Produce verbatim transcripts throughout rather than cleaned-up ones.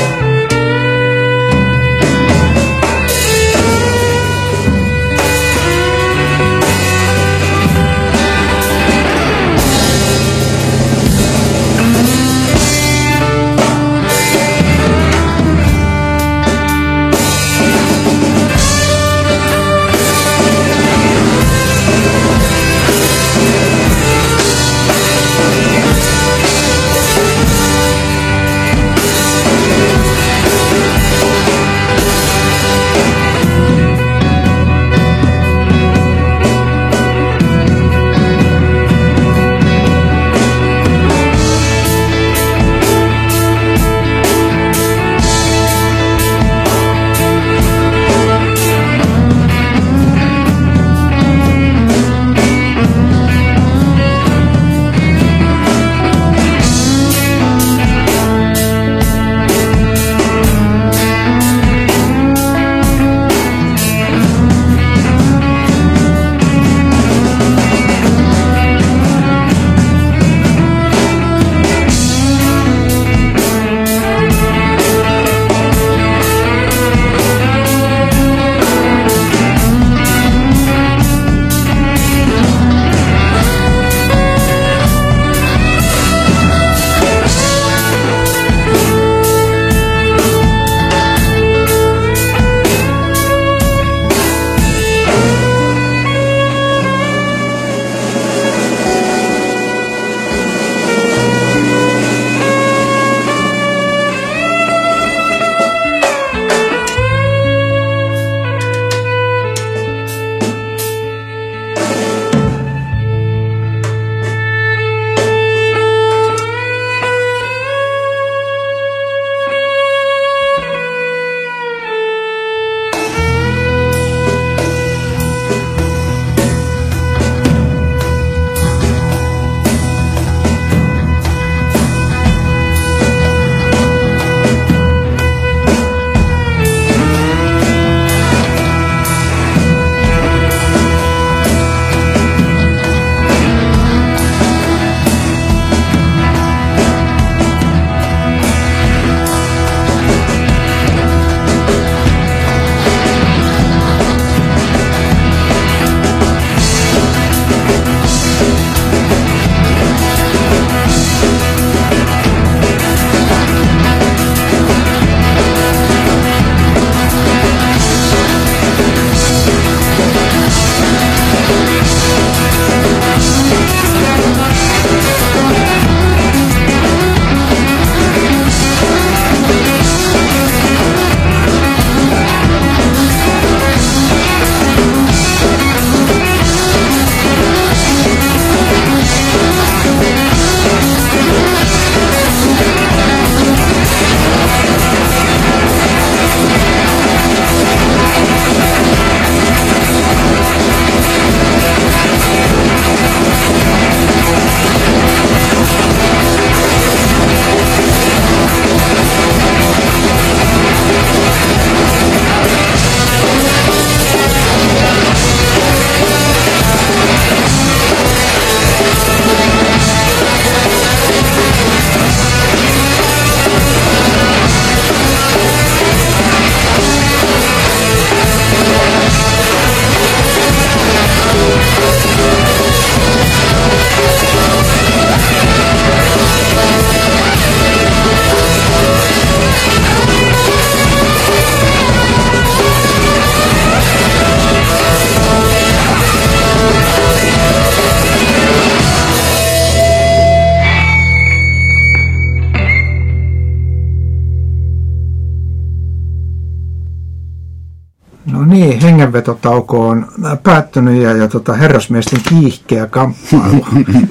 No niin, hengenvetotauko on päättynyt ja, ja tota, herrasmiesten kiihkeä kamppailu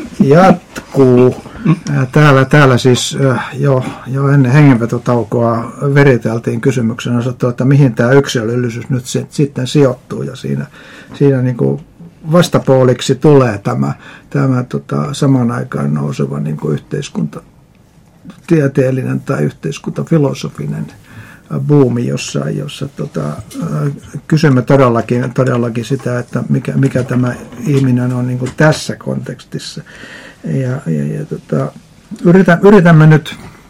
jatkuu. Täällä, täällä siis jo, jo ennen hengenvetotaukoa veriteltiin kysymyksen osalta, että mihin tämä yksilöllisyys nyt sitten sijoittuu, ja siinä, siinä niin kuin vastapuoliksi tulee tämä, tämä tota, saman aikaan nouseva niin kuin yhteiskuntatieteellinen tai yhteiskuntafilosofinen buumi, jossa, jossa tota, kysymme todellakin, todellakin sitä, että mikä, mikä tämä ihminen on niin kuin tässä kontekstissa. Ja, ja, ja tota, yritän, yritämme nyt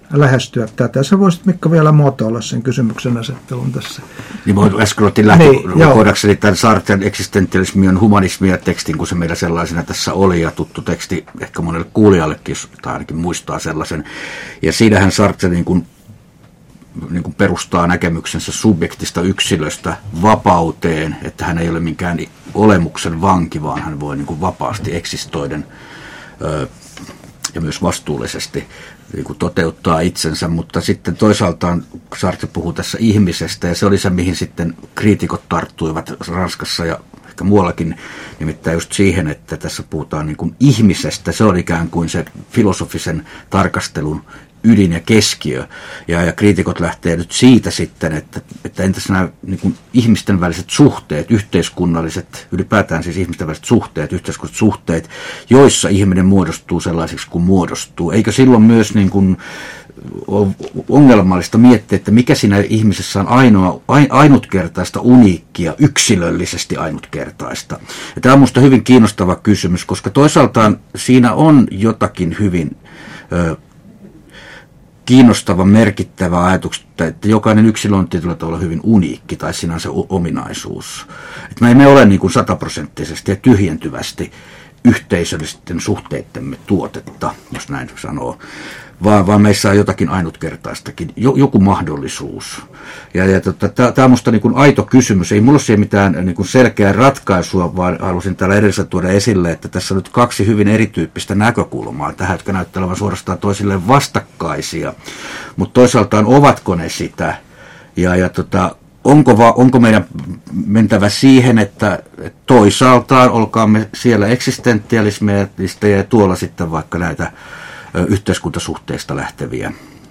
lähestyä tätä. Sä voisit, Mikko, vielä muotoilla sen kysymyksen asettelun tässä. Niin voin äsken otin lähtökohdakseni tämän Sartren eksistentialismi on humanismia tekstin, kun se meillä sellaisena tässä oli, ja tuttu teksti ehkä monelle kuulijallekin, tai ainakin muistaa sellaisen. Ja siinähän Sartre niin kuin, niin kuin perustaa näkemyksensä subjektista yksilöstä vapauteen, että hän ei ole minkään olemuksen vanki, vaan hän voi niin kuin vapaasti eksistoiden ö, ja myös vastuullisesti niin kuin toteuttaa itsensä, mutta sitten toisaalta Sartre puhuu tässä ihmisestä, ja se oli se, mihin sitten kriitikot tarttuivat Ranskassa ja ehkä muuallakin, nimittäin just siihen, että tässä puhutaan niin kuin ihmisestä. Se on ikään kuin se filosofisen tarkastelun ydin ja keskiö, ja, ja kriitikot lähtee nyt siitä sitten, että, että entäs nämä niin kuin ihmisten väliset suhteet, yhteiskunnalliset, ylipäätään siis ihmisten väliset suhteet, yhteiskunnalliset suhteet, joissa ihminen muodostuu sellaisiksi kuin muodostuu. Eikö silloin myös niin kuin ongelmallista miettiä, että mikä siinä ihmisessä on ainoa, ainutkertaista, uniikkia, yksilöllisesti ainutkertaista. Ja tämä on minusta hyvin kiinnostava kysymys, koska toisaaltaan siinä on jotakin hyvin ö, kiinnostava, merkittävä ajatus, että jokainen yksilö on tietyllä tavalla hyvin uniikki, tai siinä on se ominaisuus. Että me emme ole niin kuin sataprosenttisesti ja tyhjentyvästi yhteisöllisten suhteittemme tuotetta, jos näin sanoo, vaan, vaan meissä on jotakin ainutkertaistakin, joku mahdollisuus. Ja, ja tota, tämä on minusta niin kuin aito kysymys. Ei minulla ole siihen mitään niin kuin selkeää ratkaisua, vaan halusin täällä edellisellä tuoda esille, että tässä on nyt kaksi hyvin erityyppistä näkökulmaa tähän, jotka näyttävät suorastaan toisilleen vastakkaisia. Mutta toisaaltaan ovatko ne sitä? Ja, ja tota, onko, va, onko meidän mentävä siihen, että toisaaltaan olkaamme siellä eksistentialismeista ja tuolla sitten vaikka näitä yhteiskuntasuhteista lähteviä,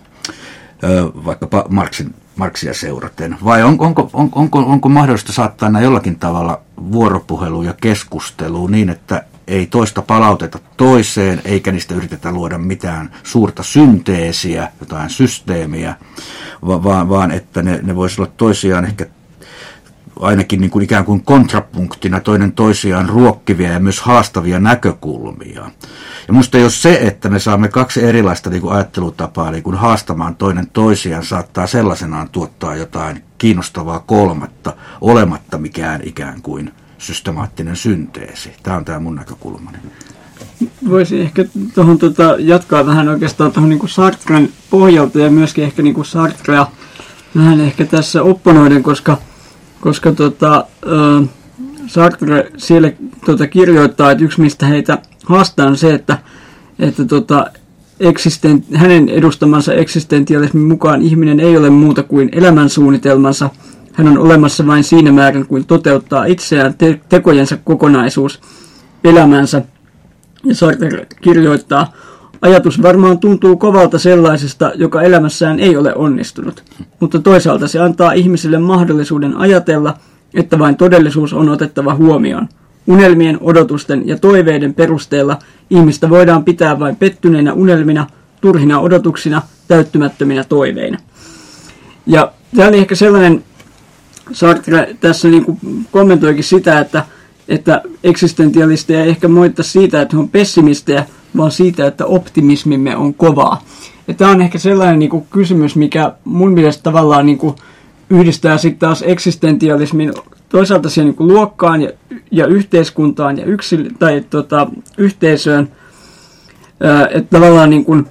vaikkapa Marxin, Marxia seuraten, vai on, onko, on, onko, onko mahdollista saattaa nämä jollakin tavalla vuoropuheluun ja keskusteluun niin, että ei toista palauteta toiseen, eikä niistä yritetä luoda mitään suurta synteesiä, jotain systeemiä, vaan, vaan että ne, ne voisivat olla toisiaan ehkä ainakin niin kuin ikään kuin kontrapunktina toinen toisiaan ruokkivia ja myös haastavia näkökulmia. Ja minusta jos se, että me saamme kaksi erilaista niin kuin ajattelutapaa niin kuin haastamaan toinen toisiaan, saattaa sellaisenaan tuottaa jotain kiinnostavaa kolmatta, olematta mikään ikään kuin systemaattinen synteesi. Tämä on tämä mun näkökulmani. Voisin ehkä tuohon tuota, jatkaa vähän oikeastaan tuohon niin kuin Sartren pohjalta ja myöskin ehkä niin kuin Sartrea vähän ehkä tässä opponoiden, koska koska tota, äh, Sartre siellä tota, kirjoittaa, että yksi mistä heitä haastaa on se, että, että tota, eksisten, hänen edustamansa eksistentialismin mukaan ihminen ei ole muuta kuin elämänsuunnitelmansa. Hän on olemassa vain siinä määrin, kuin toteuttaa itseään te- tekojensa kokonaisuus elämänsä. Ja Sartre kirjoittaa, ajatus varmaan tuntuu kovalta sellaisesta, joka elämässään ei ole onnistunut, mutta toisaalta se antaa ihmisille mahdollisuuden ajatella, että vain todellisuus on otettava huomioon. Unelmien, odotusten ja toiveiden perusteella ihmistä voidaan pitää vain pettyneinä unelmina, turhina odotuksina, täyttymättöminä toiveina. Ja tämä oli ehkä sellainen, Sartre tässä niin kuin kommentoikin sitä, että, että eksistentialisteja ei ehkä moittaa siitä, että he on pessimistejä, vaan siitä, että optimismimme on kovaa. Ja tämä on ehkä sellainen niin kuin kysymys, mikä mun mielestä tavallaan niin kuin yhdistää sitten taas eksistentialismin toisaalta siihen niin kuin luokkaan ja, ja yhteiskuntaan ja yksil, tai, tota, yhteisöön. Ää, että tavallaan niin kuin,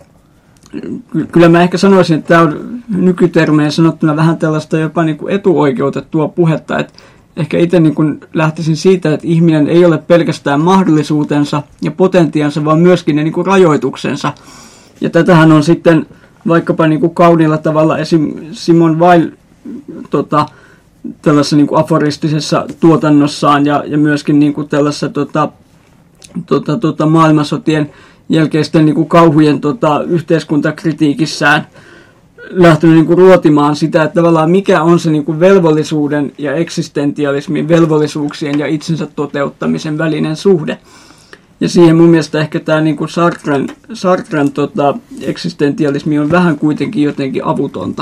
kyllä mä ehkä sanoisin, että tämä on nykytermeen sanottuna vähän tällaista jopa niin kuin etuoikeutettua puhetta, että ehkä itse niin kuin lähtisin siitä, että ihminen ei ole pelkästään mahdollisuutensa ja potentiansa, vaan myöskin ne niin kuin rajoituksensa. Ja tätähän on sitten vaikkapa niin kuin kauniilla tavalla esim. Simone Weil tota, tällaisessa niin kuin aforistisessa tuotannossaan ja, ja myöskin niin kuin tällaisessa tota, tota, tota, maailmansotien jälkeisten niin kuin kauhujen tota, yhteiskuntakritiikissään lähtenyt niin kuin ruotimaan sitä, että tavallaan mikä on se niin kuin velvollisuuden ja eksistentialismin, velvollisuuksien ja itsensä toteuttamisen välinen suhde. Ja siihen mun mielestä ehkä tämä niin kuin Sartren, Sartren tota, eksistentialismi on vähän kuitenkin jotenkin avutonta.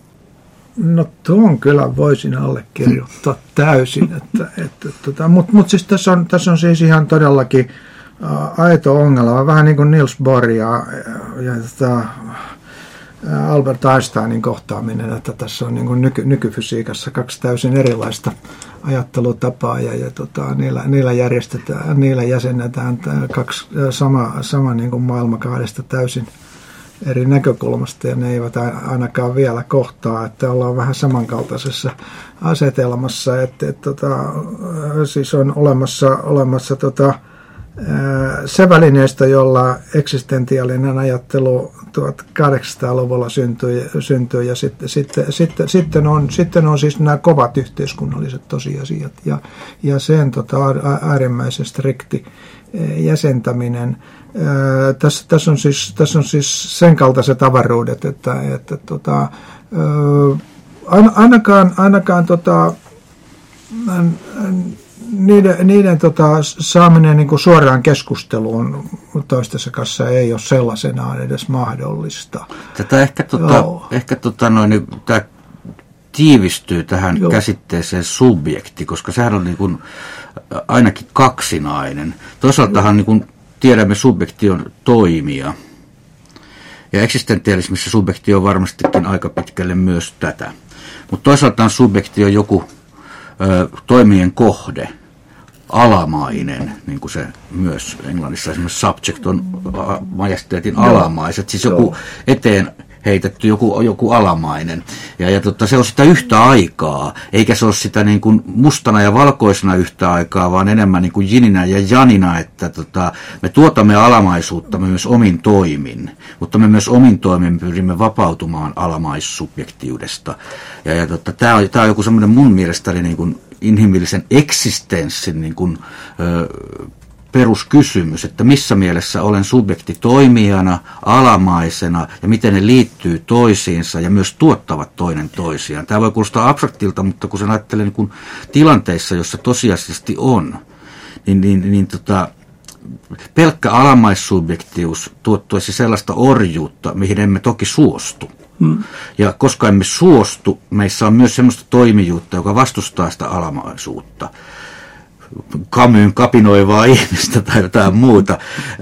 No tuon kyllä voisin allekirjoittaa täysin. Että, että, tota, Mutta mut siis tässä on, tässä on siis ihan todellakin ä, aito ongelma. Vähän niin kuin Niels Bohr ja, ja, ja tota, Albert Einsteinin kohtaaminen, että tässä on niin kuin nyky, nykyfysiikassa kaksi täysin erilaista ajattelutapaa ja, ja tota, niillä, niillä järjestetään, niillä jäsennetään kaksi sama, sama niin kuin maailma kahdesta täysin eri näkökulmasta ja ne eivät ainakaan vielä kohtaa, että ollaan vähän samankaltaisessa asetelmassa, että, että tota, siis on olemassa, olemassa tota, se välineistö, jolla eksistentiaalinen ajattelu tuhatkahdeksansataaluvulla syntyi, syntyi ja sitten, sitten, sitten, sitten, on, sitten on siis nämä kovat yhteiskunnalliset tosiasiat ja, ja sen tota, äärimmäisen strikti jäsentäminen. Tässä, tässä, on siis, tässä on siis sen kaltaiset avaruudet, että, että tota, ainakaan, ainakaan tota, niiden, niiden tota, saaminen niin kuin suoraan keskusteluun toistensa kanssa ei ole sellaisenaan edes mahdollista. Tätä ehkä, tota, ehkä tota noin, tämä tiivistyy tähän Joo. käsitteeseen subjekti, koska sehän on niin kuin ainakin kaksinainen. Toisaaltahan niin kuin tiedämme, subjekti on toimija. Ja eksistentialismissa subjekti on varmastikin aika pitkälle myös tätä. Mutta toisaaltaan subjekti on joku ö, toimien kohde, alamainen, niin kuin se myös englannissa esimerkiksi subject on majesteetin alamaiset, siis joku eteen heitetty joku, joku alamainen. Ja, ja tota, se on sitä yhtä aikaa, eikä se ole sitä niin kuin mustana ja valkoisena yhtä aikaa, vaan enemmän niin kuin jininä ja janina, että tota, me tuotamme alamaisuutta me myös omin toimin, mutta me myös omin toimin pyrimme vapautumaan alamaissubjektiudesta. Ja, ja tota, tämä on, tää on joku semmoinen mun mielestäni niin kuin inhimillisen eksistenssin niin kuin, ö, peruskysymys, että missä mielessä olen subjekti toimijana, alamaisena ja miten ne liittyy toisiinsa ja myös tuottavat toinen toisiaan. Tämä voi kuulostaa abstraktilta, mutta kun sen ajattelee niin kuin tilanteissa, jossa tosiasiallisesti on, niin, niin, niin tota, pelkkä alamaissubjektius tuottuisi sellaista orjuutta, mihin emme toki suostu. Hmm. Ja koska emme suostu, meissä on myös sellaista toimijuutta, joka vastustaa sitä alamaisuutta. Camusin kapinoivaa ihmistä tai jotain muuta.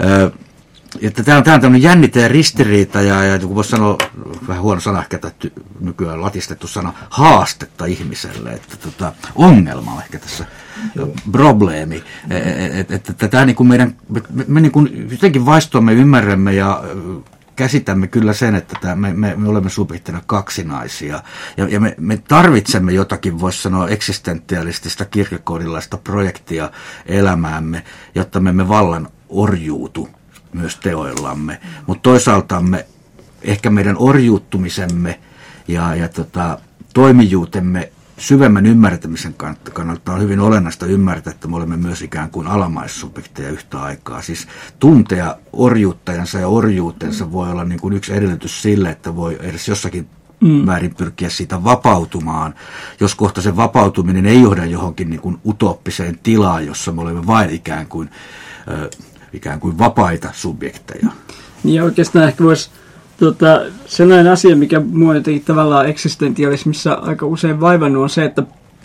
Että tämä on, tämä on tämmöinen jännite ja ristiriita ja, ja kun voisi sanoa, vähän huono sana ehkä ty, nykyään latistettu sana, haastetta ihmiselle, että tota, ongelma on ehkä tässä probleemi. Että et, et, tämä niin kuin meidän, me, me niin kuin jotenkin vaistoamme ymmärrämme ja käsitämme kyllä sen, että tämä, me, me, me olemme subjektina kaksinaisia ja, ja me, me tarvitsemme jotakin, voisi sanoa, eksistentialistista kirkkokoodilaista projektia elämäämme, jotta me emme vallan orjuutu myös teoillamme, mutta toisaalta me, ehkä meidän orjuuttumisemme ja, ja tota, toimijuutemme syvemmän ymmärtämisen kannalta on hyvin olennaista ymmärtää, että me olemme myös ikään kuin alamaissubjekteja yhtä aikaa. Siis tuntea orjuuttajansa ja orjuutensa voi olla niin kuin yksi edellytys sille, että voi edes jossakin mm. määrin pyrkiä siitä vapautumaan, jos kohta se vapautuminen ei johda johonkin niin kuin utooppiseen tilaan, jossa me olemme vain ikään kuin, äh, ikään kuin vapaita subjekteja. Niin oikeastaan ehkä voisi Tota, sellainen asia, mikä minua jotenkin tavallaan eksistentialismissa aika usein vaivannut, on se, että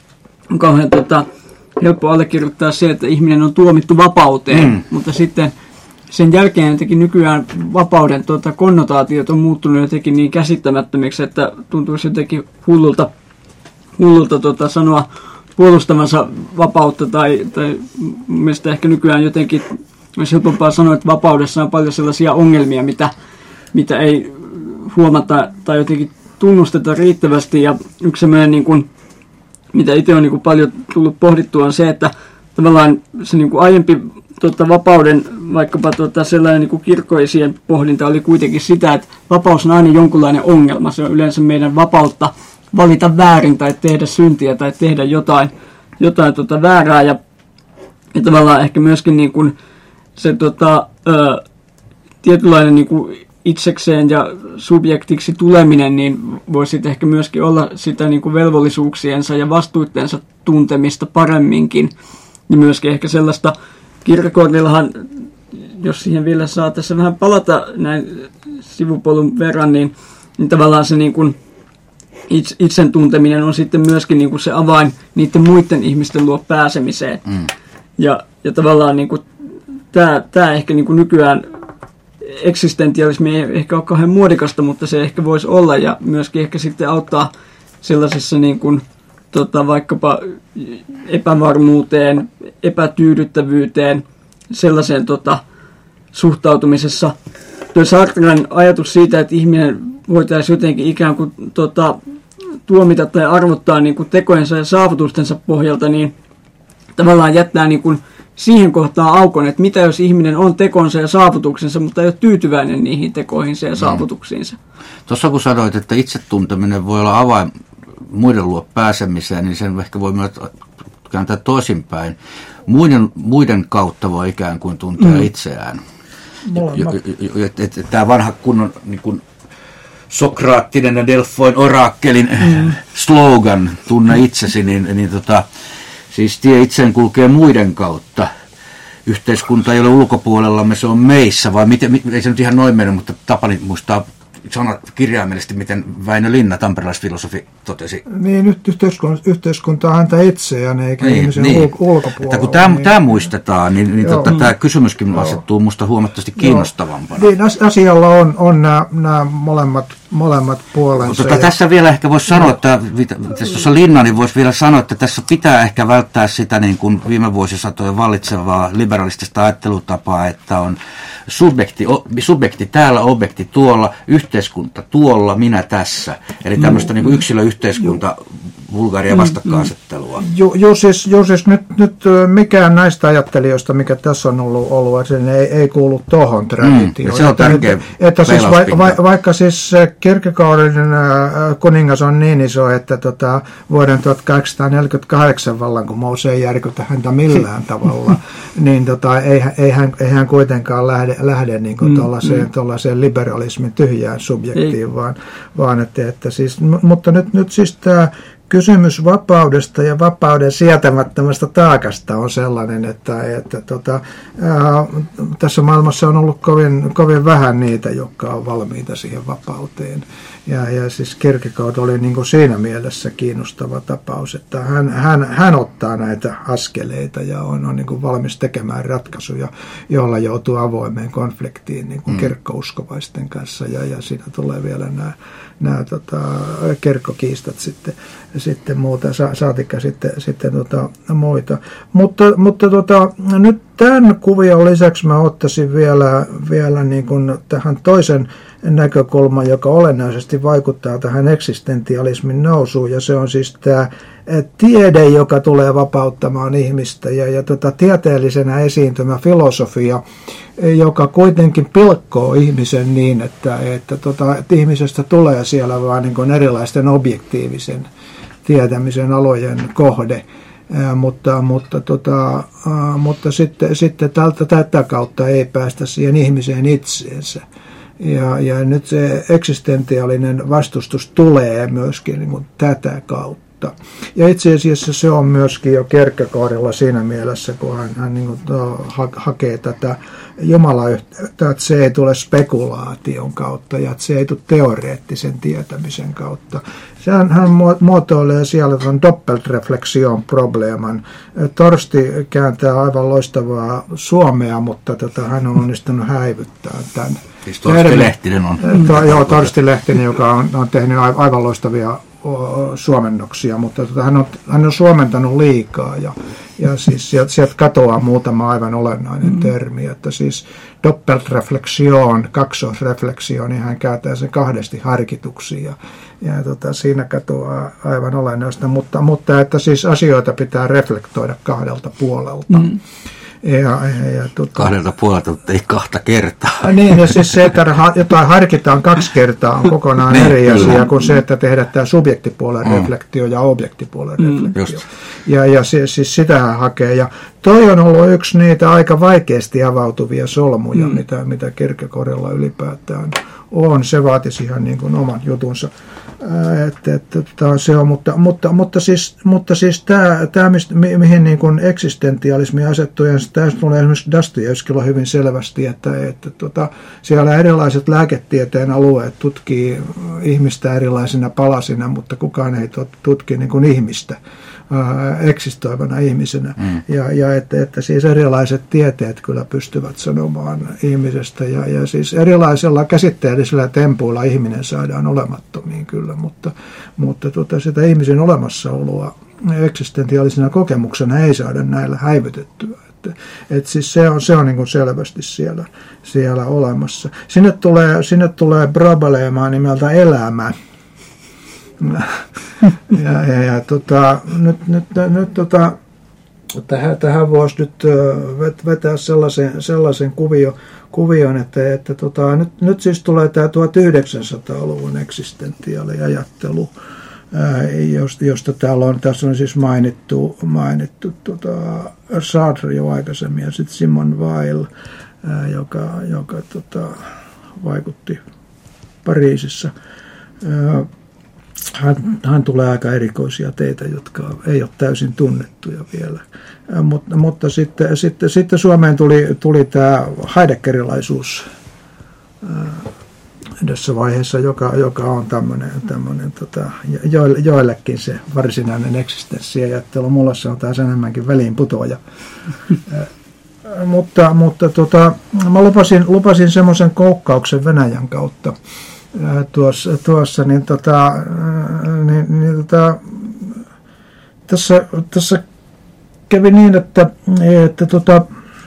on kauhean tota, helppo allekirjoittaa se, että ihminen on tuomittu vapauteen, mm. mutta sitten sen jälkeen jotenkin nykyään vapauden tota, konnotaatiot on muuttunut jotenkin niin käsittämättömiksi, että tuntuisi jotenkin hullulta, hullulta tota, sanoa puolustavansa vapautta, tai, tai mielestäni ehkä nykyään jotenkin olisi helpompaa sanoa, että vapaudessa on paljon sellaisia ongelmia, mitä mitä ei huomata tai jotenkin tunnusteta riittävästi. Ja yksi sellainen, niin kuin, mitä itse on niin kuin paljon tullut pohdittua, on se, että tavallaan se niin kuin aiempi tota, vapauden, vaikkapa tota, sellainen niin kuin kirkkoisien pohdinta oli kuitenkin sitä, että vapaus on aina jonkunlainen ongelma. Se on yleensä meidän vapautta valita väärin tai tehdä syntiä tai tehdä jotain, jotain tota, väärää. Ja, ja tavallaan ehkä myöskin niin kuin se tota, ö, tietynlainen niin kuin itsekseen ja subjektiksi tuleminen, niin voisi ehkä myöskin olla sitä niin kuin velvollisuuksiensa ja vastuutensa tuntemista paremminkin. Ja myöskin ehkä sellaista, kirkkokornillahan, jos siihen vielä saa tässä vähän palata näin sivupolun verran, niin, niin tavallaan se niin kuin itse, itsen tunteminen on sitten myöskin niin kuin se avain niiden muiden ihmisten luo pääsemiseen. Mm. Ja, ja tavallaan niin kuin tämä, tämä ehkä niin kuin nykyään eksistentialismi ei ehkä ole kauhean muodikasta, mutta se ehkä voisi olla ja myöskin ehkä sitten auttaa sellaisessa niin kuin, tota, vaikkapa epävarmuuteen, epätyydyttävyyteen, sellaiseen tota, suhtautumisessa. Tuo Sartren ajatus siitä, että ihminen voitaisiin jotenkin ikään kuin tota, tuomita tai arvottaa niin kuin tekojensa ja saavutustensa pohjalta, niin tavallaan jättää niin kuin siihen kohtaan aukon, että mitä jos ihminen on tekonsa ja saavutuksensa, mutta ei ole tyytyväinen niihin tekoihinsa ja saavutuksiinsa. Tuossa kun sanoit, että itsetunteminen voi olla avain muiden luo pääsemiseen, niin sen ehkä voi myös kääntää toisinpäin. Muiden, muiden kautta voi ikään kuin tuntea mm. itseään. Tämä vanha kunnon niin kuin sokraattinen ja Delfoin oraakkelin mm. slogan, tunne itsesi, niin, niin tota, siis tie itseen kulkee muiden kautta. Yhteiskunta ei ole ulkopuolellamme, se on meissä, vai miten, ei se nyt ihan noin mene, mutta tapani muistaa sanoa kirjaimellisesti, miten Väinö Linna, tamperelaisfilosofi, totesi. Niin, nyt yhteiskunta, yhteiskunta on häntä itseään, eikä niin, ihmisen niin. ul- ulkopuolella. Kun tämä, niin. tämä muistetaan, niin, niin tota, tämä kysymyskin asettuu minusta huomattavasti kiinnostavampana. Niin, asialla on, on nämä, nämä molemmat, molemmat puolensa. Tota, ja... Tässä vielä ehkä voisi sanoa, että tuossa Linna, niin voisi vielä sanoa, että tässä pitää ehkä välttää sitä niin kuin viime vuosisatojen vallitsevaa liberalistista ajattelutapaa, että on subjekti, subjekti täällä, objekti tuolla, yhteiskunta tuolla, minä tässä. Eli tämmöistä niin kuin yksilöyhteiskunta vulgaaria vastakkainasettelua. Joo, jo, siis, jo, siis nyt, nyt mikään näistä ajattelijoista, mikä tässä on ollut, ollut ei, ei kuulu tuohon traditioon. Mm, se on tärkeä että, että siis va, va, vaikka siis Kierkegaardin kuningas on niin iso, että tota, vuoden tuhatkahdeksansataaneljäkymmentäkahdeksan vallankumous ei järkytä häntä millään tavalla, niin tota, ei, ei, hän, ei hän kuitenkaan lähde, lähde niin kuin tuollaiseen, tuollaiseen liberalismin tyhjään subjektiin, vaan, vaan että, että siis, mutta nyt, nyt siis tämä kysymys vapaudesta ja vapauden sietämättömästä taakasta on sellainen, että, että tota, ää, tässä maailmassa on ollut kovin, kovin vähän niitä, jotka on valmiita siihen vapauteen. Ja, ja siis Kierkegaard oli niin kuin siinä mielessä kiinnostava tapaus, että hän, hän, hän ottaa näitä askeleita ja on, on niin kuin valmis tekemään ratkaisuja, joilla joutuu avoimeen konfliktiin niin kuin mm. kirkkouskovaisten kanssa. Ja, ja siinä tulee vielä nämä, nämä tota, kirkkokiistat sitten, sitten muuta, sa, saatikka sitten, sitten tota, muita. Mutta, mutta tota, nyt tämän kuvion lisäksi mä ottaisin vielä, vielä niin kuin tähän toisen näkökulma, joka olennaisesti vaikuttaa tähän eksistentialismin nousuun, ja se on siis tämä tiede, joka tulee vapauttamaan ihmistä, ja, ja tota, tieteellisenä esiintymä filosofia, joka kuitenkin pilkkoo ihmisen niin, että, että, tota, että ihmisestä tulee siellä vaan niin kuin erilaisten objektiivisen tietämisen alojen kohde. Ää, mutta, mutta, tota, ää, mutta sitten, sitten tältä, tätä kautta ei päästä siihen ihmiseen itseensä. Ja, ja nyt se eksistentiaalinen vastustus tulee myöskin niin kuin tätä kautta. Ja itse asiassa se on myöskin jo Kierkegaardilla siinä mielessä, kun hän, hän niin kuin ha, hakee tätä jumalayhteyttä, että se ei tule spekulaation kautta ja että se ei tule teoreettisen tietämisen kautta. Hän, hän muotoilee siellä tämän doppeltreflexion probleeman. Torsti kääntää aivan loistavaa suomea, mutta tota, hän on onnistunut häivyttämään tämän. Siis Torsti Lehtinen on. To, joo, Torsti Lehtinen, joka on, on tehnyt aivan loistavia o, suomennoksia, mutta tota, hän, on, hän on suomentanut liikaa ja, ja siis sieltä, sieltä katoaa muutama aivan olennainen mm. termi, että siis doppeltreflexion, kaksoisrefleksio, niin hän kääntää sen kahdesti harkituksi ja, ja tota, siinä katoaa aivan olennaista, mutta, mutta että siis asioita pitää reflektoida kahdelta puolelta. Mm. Ja, ja, ja, tuota, kahdelta puolelta, mutta ei kahta kertaa. Niin, ja siis se, että jotain harkitaan kaksi kertaa, on kokonaan niin, eri kyllä. asia kuin se, että tehdään tämä subjektipuolen mm. reflektio ja objektipuolen mm. reflektio. Just. Ja, ja siis, siis sitähän hakee. Ja toi on ollut yksi niitä aika vaikeasti avautuvia solmuja, mm. mitä, mitä Kierkegaardilla ylipäätään on. Se vaatisi ihan niin kuin oman jutunsa. Että, että, että se on, mutta, mutta, mutta siis, mutta siis tämä, tämä mi, mihin niin kuin eksistentialismi asettuu, ja tässä tulee esimerkiksi Dostojevskilla hyvin selvästi, että, että tota, siellä erilaiset lääketieteen alueet tutkii ihmistä erilaisina palasina, mutta kukaan ei tutki niin kuin ihmistä äh, eksistoivana ihmisenä. Mm. Ja, ja että, että siis erilaiset tieteet kyllä pystyvät sanomaan ihmisestä, ja, ja siis erilaisilla käsitteellisillä tempuilla ihminen saadaan olemattomiin kyllä. Mutta, mutta tota, sitä ihmisen olemassaoloa eksistentiaalisena kokemuksena ei saada näillä häivytettyä. Että, et siis se on, se on niin kuin selvästi siellä, siellä olemassa. Sinne tulee, sinne tulee probleemaa nimeltä elämä. Ja, ja, ja tota, nyt, nyt, nyt tota, tähän, tähän voisi nyt vetää sellaisen, sellaisen kuvio, kuvion, että, että tota, nyt, nyt siis tulee tämä tuhatyhdeksänsataaluvun eksistentiaaliajattelu, ää, josta, josta täällä on, tässä on siis mainittu, mainittu tota, Sartre jo aikaisemmin ja sitten Simone Weil, ää, joka, joka tota, vaikutti Pariisissa. Ää, Hän, hän tulee aika erikoisia teitä, jotka ei ole täysin tunnettuja vielä. Mutta, mutta sitten, sitten, sitten Suomeen tuli, tuli tämä heideggerilaisuus tässä vaiheessa, joka, joka on tämmöinen, tämmöinen tota, jo, joillekin se varsinainen eksistenssiajattelu. Mulla se on taas enemmänkin väliinputoaja. mutta mutta tota, mä lupasin, lupasin semmoisen koukkauksen Venäjän kautta. Tuossa, tuossa niin, tota, niin, niin tota, tässä, tässä kävi niin, että, että tota,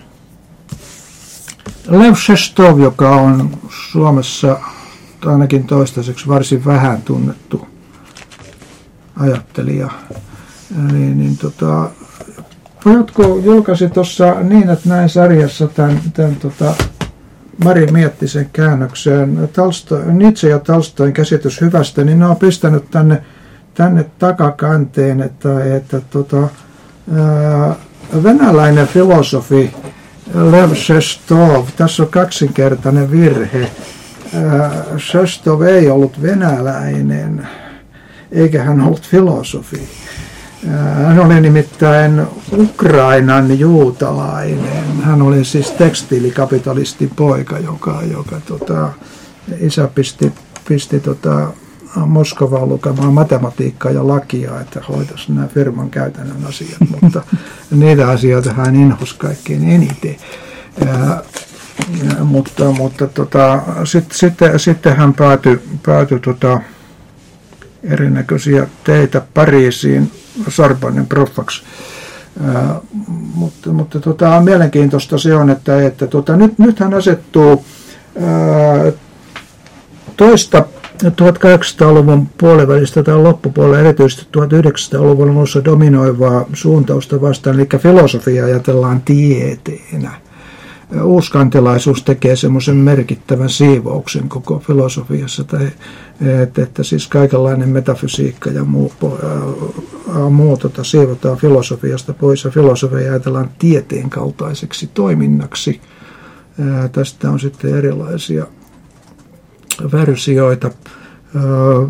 Lev Šestov, joka on Suomessa ainakin toistaiseksi varsin vähän tunnettu ajattelija, niin, niin tota, Pojatko julkaisi tuossa Niin, että näin sarjassa tämän, tämän tota, Mari Miettisen käännökseen Tolsto, Nietzsche ja Tolstoin käsitys hyvästä, niin ne on pistänyt tänne, tänne takakanteen, että, että tota, ää, venäläinen filosofi Lev Šestov, tässä on kaksinkertainen virhe. Šestov ei ollut venäläinen, eikä hän ollut filosofi. Hän oli nimittäin Ukrainan juutalainen. Hän oli siis tekstiilikapitalistin poika, joka, joka tota, isä pisti, pisti tota, Moskovaan lukemaan matematiikkaa ja lakia, että hoitaisi nämä firman käytännön asiat, mutta niitä asioita hän inhosi kaikkein eniten. Ja, ja, mutta mutta tota, sitten sit, sit hän päätyi, päätyi tota, erinäköisiä teitä Pariisiin Sorbonnen proffaksi. Ää, mutta mutta tota, mielenkiintoista se on, että, että tota, nyt, nyt hän asettuu ää, toista tuhatkahdeksansataaluvun puolivälistä tai loppupuolella, erityisesti tuhatyhdeksänsataaluvun alussa dominoivaa suuntausta vastaan, eli filosofia ajatellaan tieteenä. Uuskantilaisuus tekee semmoisen merkittävän siivouksen koko filosofiassa, tai, että, että siis kaikenlainen metafysiikka ja muu, äh, muu tota, siivotaan filosofiasta pois, ja filosofia ajatellaan tieteen kaltaiseksi toiminnaksi. Äh, tästä on sitten erilaisia versioita. Äh,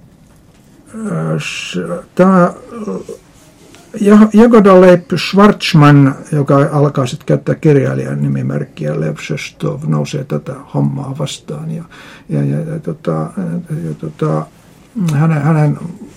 äh, tämä Jagoda Leib Schwartzman, joka alkaa sitten käyttää kirjailijan nimimerkkiä, Lev Šestov, nousee tätä hommaa vastaan. Ja, ja, ja, ja, tota, ja tota, hänen, hänen,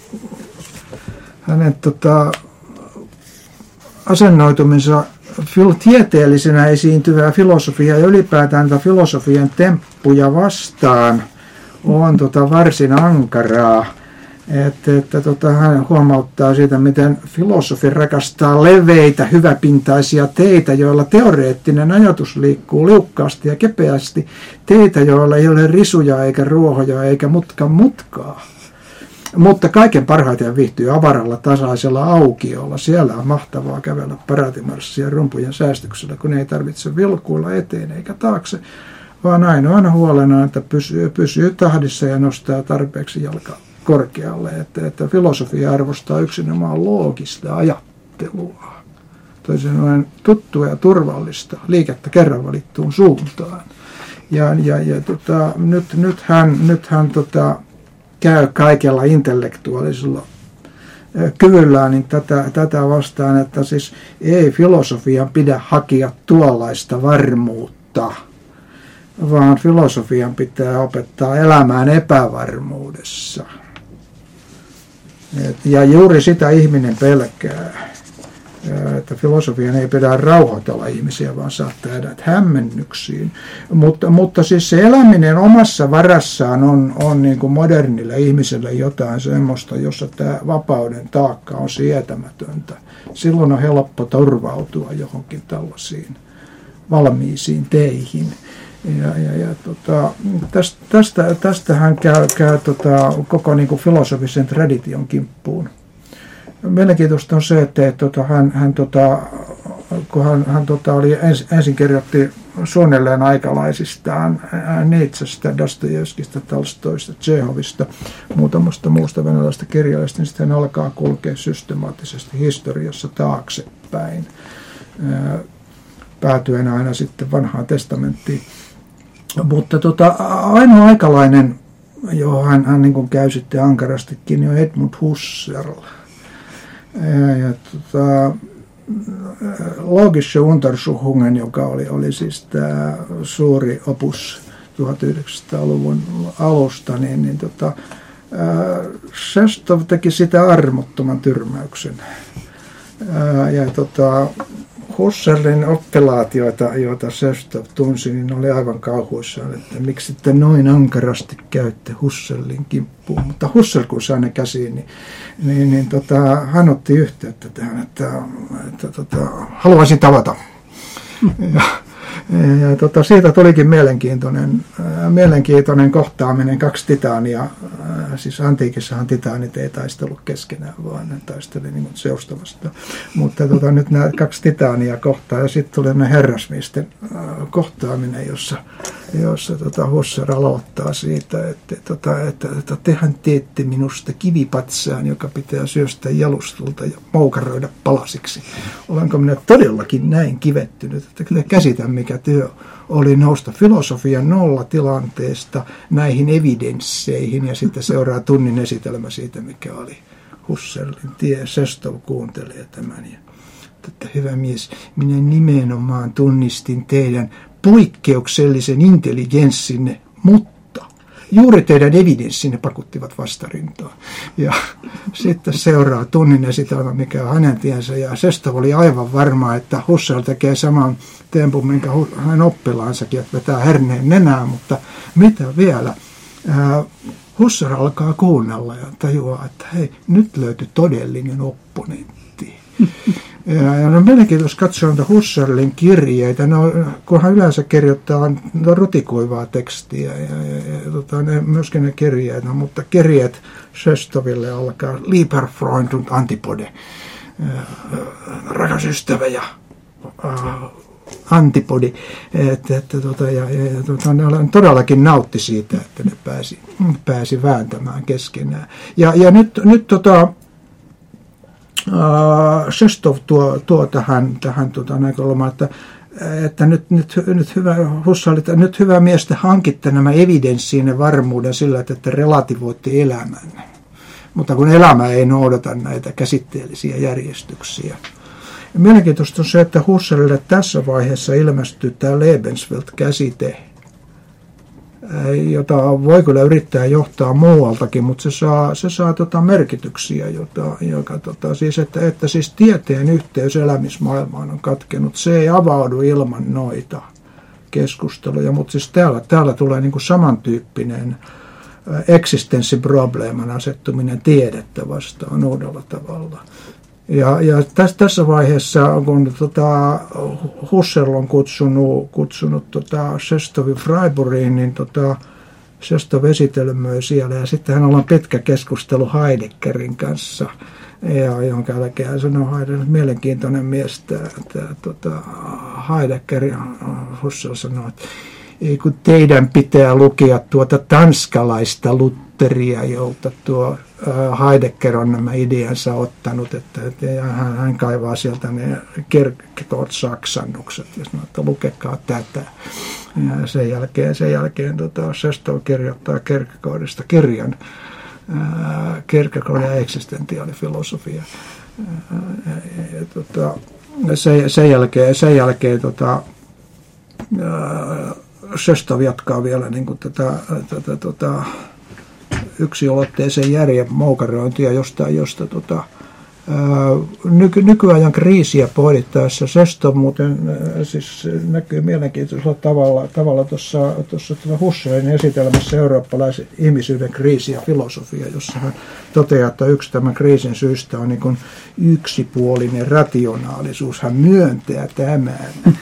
hänen tota, asennoituminsa tieteellisenä esiintyvää filosofiaa ja ylipäätään filosofian temppuja vastaan on tota, varsin ankaraa. Että, että tota, hän huomauttaa siitä, miten filosofi rakastaa leveitä, hyväpintaisia teitä, joilla teoreettinen ajatus liikkuu liukkaasti ja kepeästi, teitä, joilla ei ole risuja eikä ruohoja eikä mutkan mutkaa. Mutta kaiken parhaiten viihtyy avaralla tasaisella aukiolla. Siellä on mahtavaa kävellä paraatimarssia rumpujen säästyksellä, kun ei tarvitse vilkuilla eteen eikä taakse, vaan ainoana huolena, että pysyy, pysyy tahdissa ja nostaa tarpeeksi jalkaa korkealle, että, että filosofia arvostaa yksinomaan loogista ajattelua, toisin sanoen tuttua ja turvallista liikettä kerran valittuun suuntaan. Ja, ja, ja tota, nyt, nyt hän, nyt hän tota, käy kaikella intellektuaalisella kyvyllään niin tätä, tätä vastaan, että siis ei filosofian pidä hakea tuollaista varmuutta, vaan filosofian pitää opettaa elämään epävarmuudessa. Et, ja juuri sitä ihminen pelkää, että filosofian ei pidä rauhoitella ihmisiä, vaan saattaa heidät hämmennyksiin. Mutta, mutta siis se eläminen omassa varassaan on, on niin kuin modernille ihmiselle jotain semmoista, jossa tämä vapauden taakka on sietämätöntä. Silloin on helppo turvautua johonkin tällaisiin valmiisiin teihin. Ja, ja, ja tota, tästä, tästähän käy, käy tota, koko niin kuin filosofisen tradition kimppuun. Mielenkiintoista on se, että, että, että hän, hän, tota, kun hän, hän tota, oli ens, ensin kirjoitti suunnilleen aikalaisistaan Nietzschestä, Dostojevskista, Tolstoista, Tšehovista, muutamasta muusta venäläistä kirjailijasta, niin sitten hän alkaa kulkea systemaattisesti historiassa taaksepäin, päätyen aina sitten vanhaan testamenttiin. Mutta tota, ainoa aikalainen, johon hän, hän niin kuin käy sitten ankarastikin, on Edmund Husserl. Ja, ja tota, Logische Untersuchungen, joka oli, oli siis tämä suuri opus tuhatyhdeksänsataaluvun alusta, niin, niin tota, Šestov teki sitä armottoman tyrmäyksen. Ää, ja tota, Husserlin oppilaat, joita, joita Šestov tunsi, niin oli aivan kauhuissaan, että miksi sitten noin ankarasti käytte Husserlin kimppuun. Mutta Husserl, kun sai ne käsiin, niin, niin, niin tota, hän otti yhteyttä tähän, että, että tota, haluaisin tavata. Ja, ja tota, siitä tulikin mielenkiintoinen, äh, mielenkiintoinen kohtaaminen, kaksi titaania. Äh, siis antiikissahan titaanit ei taistellut keskenään, vaan ne taisteli niin kuin Zeusta vastaan. Mutta tota, nyt nämä kaksi titaania kohtaa ja sitten tuli nämä herrasmiesten äh, kohtaaminen, jossa, jossa tota, Husserl aloittaa siitä, että, tota, että, että tehän teette minusta kivipatsaan, joka pitää syöstä jalustulta ja moukaroida palasiksi. Olenko minä todellakin näin kivettynyt, että kyllä käsitän, mikä työ oli nousta filosofian nollatilanteesta näihin evidensseihin ja sitten seuraa tunnin esitelmä siitä, mikä oli Husserlin tie. Šestov kuuntelee tämän ja että hyvä mies, minä nimenomaan tunnistin teidän poikkeuksellisen intelligenssinne, mutta juuri teidän evidenssinne pakuttivat vastarintaa. Ja sitten seuraa tunnin esitelmä, mikä on hänen tiensä. Ja Šestov oli aivan varma, että Husserl tekee saman tempun, minkä hänen oppilaansakin, että vetää herneen nenää. Mutta mitä vielä? Husserl alkaa kuunnella ja tajuaa, että hei, nyt löytyi todellinen opponentti. Ja, ja no mielenkiintoista katsoa noita Husserlin kirjeitä, no, kun hän yleensä kirjoittaa no, rutikuivaa tekstiä, ja, ja, ja tota, ne, myöskin ne kirjeet, no, mutta kirjeet Šestoville alkaa Lieber Freund und Antipode, rakas ystävä ja äh, antipodi, että, että, tota, ja, ja, ja tota, ne todellakin nautti siitä, että ne pääsi, pääsi vääntämään keskenään. Ja, ja nyt, nyt tota, Uh, Šestov tuo, tuo tähän, tähän tota, näkökulmaan, että, että nyt, nyt, nyt, hyvä, Husserl, että nyt hyvä mies, te hankitte nämä evidenssiin ja varmuuden sillä, että te relativoitte elämän. Mutta kun elämä ei noudata näitä käsitteellisiä järjestyksiä. Ja mielenkiintoista on se, että Husserlille tässä vaiheessa ilmestyy tämä Lebenswelt-käsite, jota voi kyllä yrittää johtaa muualtakin, mutta se saa, se saa tota merkityksiä, jota, joka, tota, siis, että, että siis tieteen yhteys elämismaailmaan on katkenut. Se ei avaudu ilman noita keskusteluja, mutta siis täällä, täällä tulee niin kuin samantyyppinen eksistenssiprobleeman asettuminen tiedettä vastaan uudella tavalla. Ja, ja tässä, tässä vaiheessa, kun tota, Husserl on kutsunut, kutsunut tota, Šestovin Freiburgiin, niin tota, Šestov esitelmöi siellä. Ja sitten hän on pitkä keskustelu Heideggerin kanssa, ja, jonka jälkeen hän sanoi, Heidegger, mielenkiintoinen mies, että tota, Heidegger, Husserl sanoi, että ei kun teidän pitää lukea tuota tanskalaista Lutheria, jolta tuo Heidegger on nämä ideansa ottanut, että, että hän, hän kaivaa sieltä ne Kierkegaard-saksannukset ja sanoo, että lukekaa tätä. Ja sen jälkeen, sen jälkeen tota, Šestov kirjoittaa Kierkegaardista kirjan, Kierkegaardin eksistentiaalifilosofia. Ja, tota, sen, sen jälkeen, sen jälkeen tota, Šestov jatkaa vielä niin kuin tätä, tätä tota, yksiulotteisen järjen moukarointia, josta, josta tota, Nyky, nykyajan kriisiä pohdittaessa Šestov muuten siis näkyy mielenkiintoisella tavalla, tavalla tuossa, tuossa Husserlin esitelmässä eurooppalaisen ihmisyyden kriisi ja filosofia, jossa hän toteaa, että yksi tämän kriisin syystä on niin kuin yksipuolinen rationaalisuus. Hän myöntää tämän,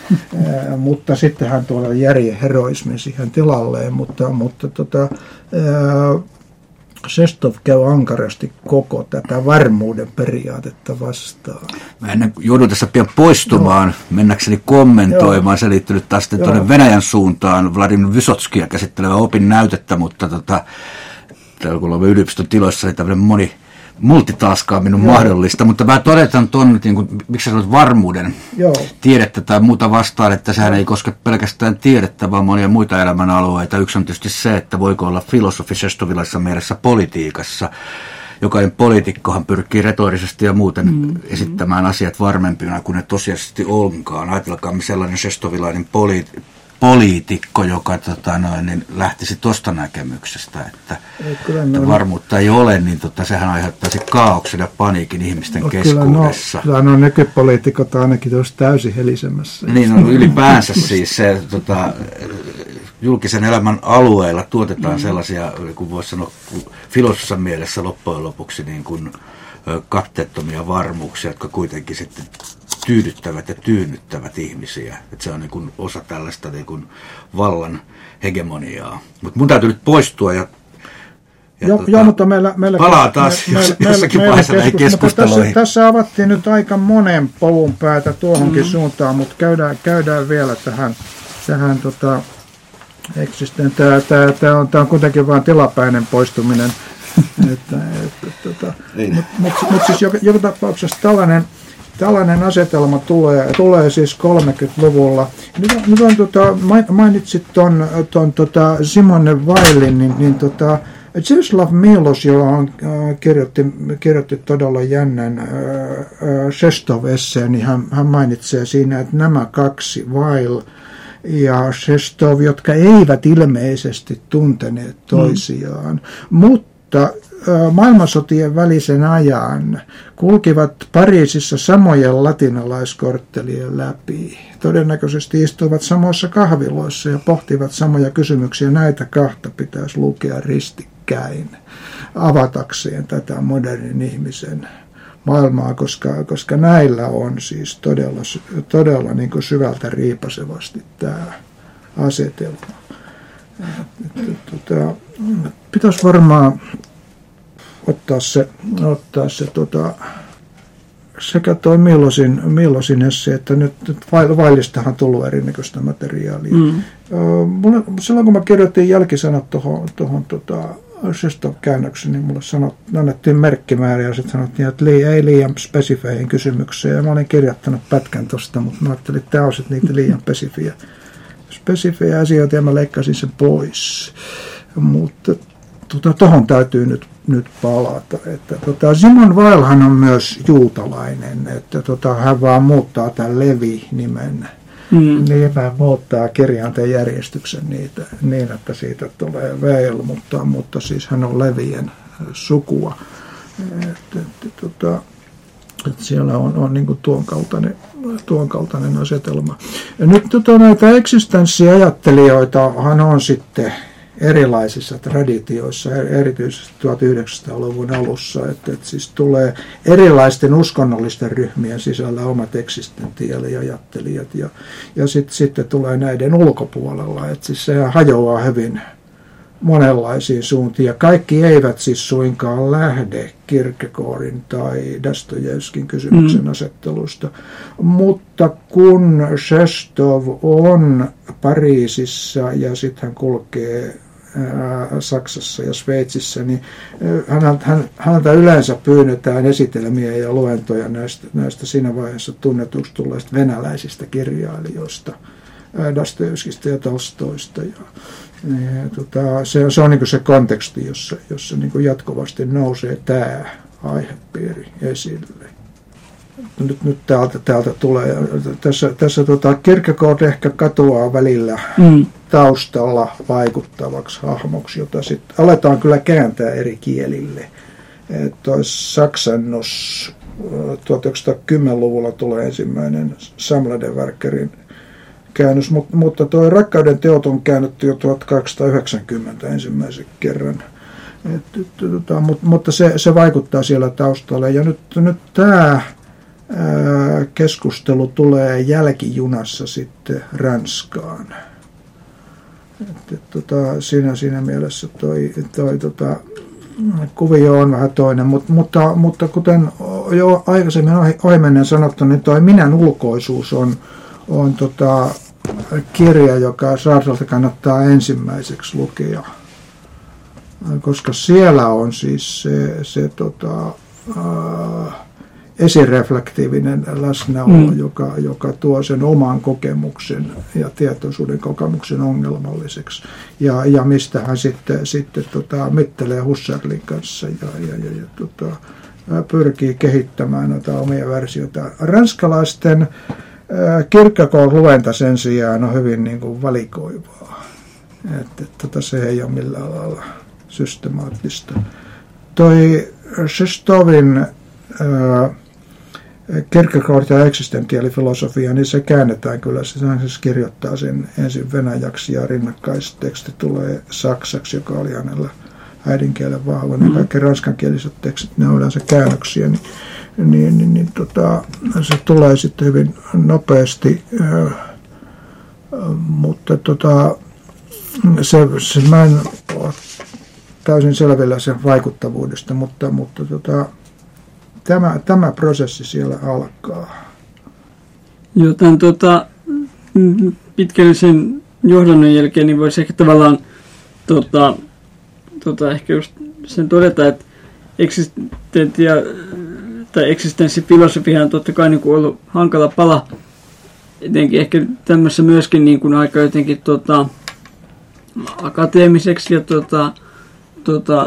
mutta sitten hän tuolla järjen heroismin siihen tilalleen, mutta, mutta tota, ää, Šestov käy ankarasti koko tätä varmuuden periaatetta vastaan. Mä ennen joudun tässä pian poistumaan, no. mennäkseni kommentoimaan. Joo. Se liittyy taas sitten tuonne Venäjän suuntaan Vladimir Vysotskia käsittelevä opin näytettä, mutta tota, täällä kun olemme yliopiston tiloissa, niin tämmöinen moni multitaskaaminen on mahdollista, mutta mä todetaan tuon, niin kuin, miksi sä sanot varmuuden Joo. tiedettä tai muuta vastaan, että sehän ei koske pelkästään tiedettä, vaan monia muita elämänalueita. Yksi on tietysti se, että voiko olla filosofi šestovilaisessa mielessä politiikassa. Jokainen poliitikkohan pyrkii retorisesti ja muuten mm-hmm. esittämään asiat varmempina kuin ne tosiasiallisesti onkaan. Ajatelkaamme sellainen šestovilainen poliitikko, poliitikko, joka tota, noin, niin lähtisi tuosta näkemyksestä, että, että varmuutta ei ole, niin tota, sehän aiheuttaisi kaaoksen ja paniikin ihmisten no, keskuudessa. Kyllä no, no nykypoliitikot ainakin tuossa täysin helisemässä. Niin on no, ylipäänsä siis se tota, julkisen elämän alueella tuotetaan mm. sellaisia, kun voisi sanoa filosofisen mielessä loppujen lopuksi niin kuin katteettomia varmuuksia, jotka kuitenkin sitten tyydyttävät ja tyynnyttävät ihmisiä. Että se on niin kuin osa tällaista niin kuin vallan hegemoniaa. Mutta mun täytyy nyt poistua ja, ja jo, tota, jo, mutta meillä, meillä, palaa taas me, jos, me, jossakin me, vaiheessa näihin keskusteluihin. Tässä, tässä avattiin nyt aika monen polun päätä tuohonkin mm. suuntaan, mutta käydään, käydään vielä tähän, tähän tota, eksisten. Tämä, tämä, on, tämä on kuitenkin vain tilapäinen poistuminen. että, että, tota, niin. Mutta mut, mut siis joka, joka tapauksessa tällainen Tällainen asetelma tulee, tulee siis kolmekymmentäluvulla. Nyt, nyt on, tota, mainitsit tuon ton, tota, Simone Weilin, niin, niin tota, Czesław Miłosz, jolla on, äh, kirjoitti, kirjoitti todella jännän äh, Šestov-esseen, niin hän, hän mainitsee siinä, että nämä kaksi, Weil ja Šestov, jotka eivät ilmeisesti tunteneet toisiaan, mm. mutta maailmansotien välisen ajan kulkivat Pariisissa samojen latinalaiskorttelien läpi. Todennäköisesti istuivat samoissa kahviloissa ja pohtivat samoja kysymyksiä. Näitä kahta pitäisi lukea ristikkäin avatakseen tätä modernin ihmisen maailmaa, koska, koska näillä on siis todella, todella niin kuin syvältä riipasevasti tämä asetelma. Tota, pitäisi varmaan ottaa se, ottaa se tota, sekä tuo Milosin, Milosin esse, että nyt, nyt Weilistähän on tullut erinäköistä materiaalia. Mm. Mulle, silloin kun mä kirjoitin jälkisanat tuohon, tuohon tota, Šestov-käännöksen, niin mulle sanot, annettiin merkkimäärä ja sitten sanottiin, että lii, ei liian spesifeihin kysymykseen. Ja mä olin kirjoittanut pätkän tosta, mutta mä ajattelin, että tämä on sitten niitä liian spesifiä, spesifiä asioita ja mä leikkasin sen pois. Mutta tuohon tota, täytyy nyt, nyt palata. Että, tota, Simone Weilhan on myös juutalainen, että tota, hän vaan muuttaa tämän Levi-nimen. Mm. Niin hän muuttaa kirjainten järjestyksen niitä, niin, että siitä tulee Weil, mutta, mutta siis hän on Levien sukua. Et, et, tota, et siellä on, on niin kuin tuon kaltainen, tuon kaltainen asetelma. Ja nyt tota, näitä eksistenssiajattelijoitahan on sitten erilaisissa traditioissa, erityisesti tuhatyhdeksänsataaluvun alussa, että, että siis tulee erilaisten uskonnollisten ryhmien sisällä omat eksistentiaaliajattelijat ja, ja sitten sit tulee näiden ulkopuolella, että siis se hajoaa hyvin monenlaisiin suuntiin ja kaikki eivät siis suinkaan lähde Kierkegaardin tai Dostojevskin kysymyksen mm. asettelusta, mutta kun Šestov on Pariisissa ja sitten hän kulkee Saksassa ja Sveitsissä, niin häneltä, häneltä yleensä pyydetään esitelmiä ja luentoja näistä, näistä siinä vaiheessa tunnetuksi tulleista venäläisistä kirjailijoista, Dostojevskista ja Tolstoista ja, Ja, tota, se, se on niin kuin se konteksti, jossa, jossa niin kuin jatkuvasti nousee tämä aihepiiri esille. Nyt, nyt täältä, täältä tulee. Tässä, tässä tota, Kierkegaard ehkä katoaa välillä mm. taustalla vaikuttavaksi hahmoksi, jota sitten aletaan kyllä kääntää eri kielille. Toi saksannus tuhatyhdeksänsataakymmenluvulla tulee ensimmäinen Samlede Werkerin käännös, mutta tuo Rakkauden teot on käännetty jo tuhatkahdeksansataayhdeksänkymmentä ensimmäisen kerran. Et, et, tota, mutta, mutta se, se vaikuttaa siellä taustalla. Ja nyt, nyt tämä keskustelu tulee jälkijunassa sitten Ranskaan. Et, et, tota, siinä, siinä mielessä toi, toi tota, kuvio on vähän toinen, mutta, mutta, mutta kuten jo aikaisemmin ohimennen sanottu, niin toi minän ulkoisuus on, on tota, kirja, joka Sartrelta kannattaa ensimmäiseksi lukea, koska siellä on siis se, se tota, äh, esireflektiivinen läsnäolo, mm. joka, joka tuo sen oman kokemuksen ja tietoisuuden kokemuksen ongelmalliseksi. Ja, ja mistä hän sitten, sitten tota, mittelee Husserlin kanssa ja, ja, ja, ja tota, pyrkii kehittämään noita omia versioita. Ranskalaisten äh, Kierkegaard-luenta sen sijaan on hyvin niin kuin valikoivaa. Että, että, tota, se ei ole millään lailla systemaattista. Toi Šestovin äh, Kierkegaard ja eksistentiaalifilosofia, niin se käännetään kyllä. Se siis kirjoittaa sen ensin venäjäksi ja rinnakkaisteksti tulee saksaksi, joka oli hänellä äidinkielen vahva. Mm-hmm. Kaikki ranskankieliset tekstit, ne on yleensä käännöksiä, niin, niin, niin, niin tota, se tulee sitten hyvin nopeasti. Äh, mutta tota, se, se, mä en ole täysin selvillä sen vaikuttavuudesta, mutta, mutta tota, Tämä, tämä prosessi siellä alkaa. Joten tota, pitkällisen johdannon jälkeen niin voisi ehkä tavallaan tota, tota, ehkä just sen todeta, että eksistentia, tai eksistenssifilosofia on totta kai niin kuin ollut hankala pala. Etenkin ehkä tämmöisessä myöskin niin kuin aika jotenkin tota, akateemiseksi ja tota, tota,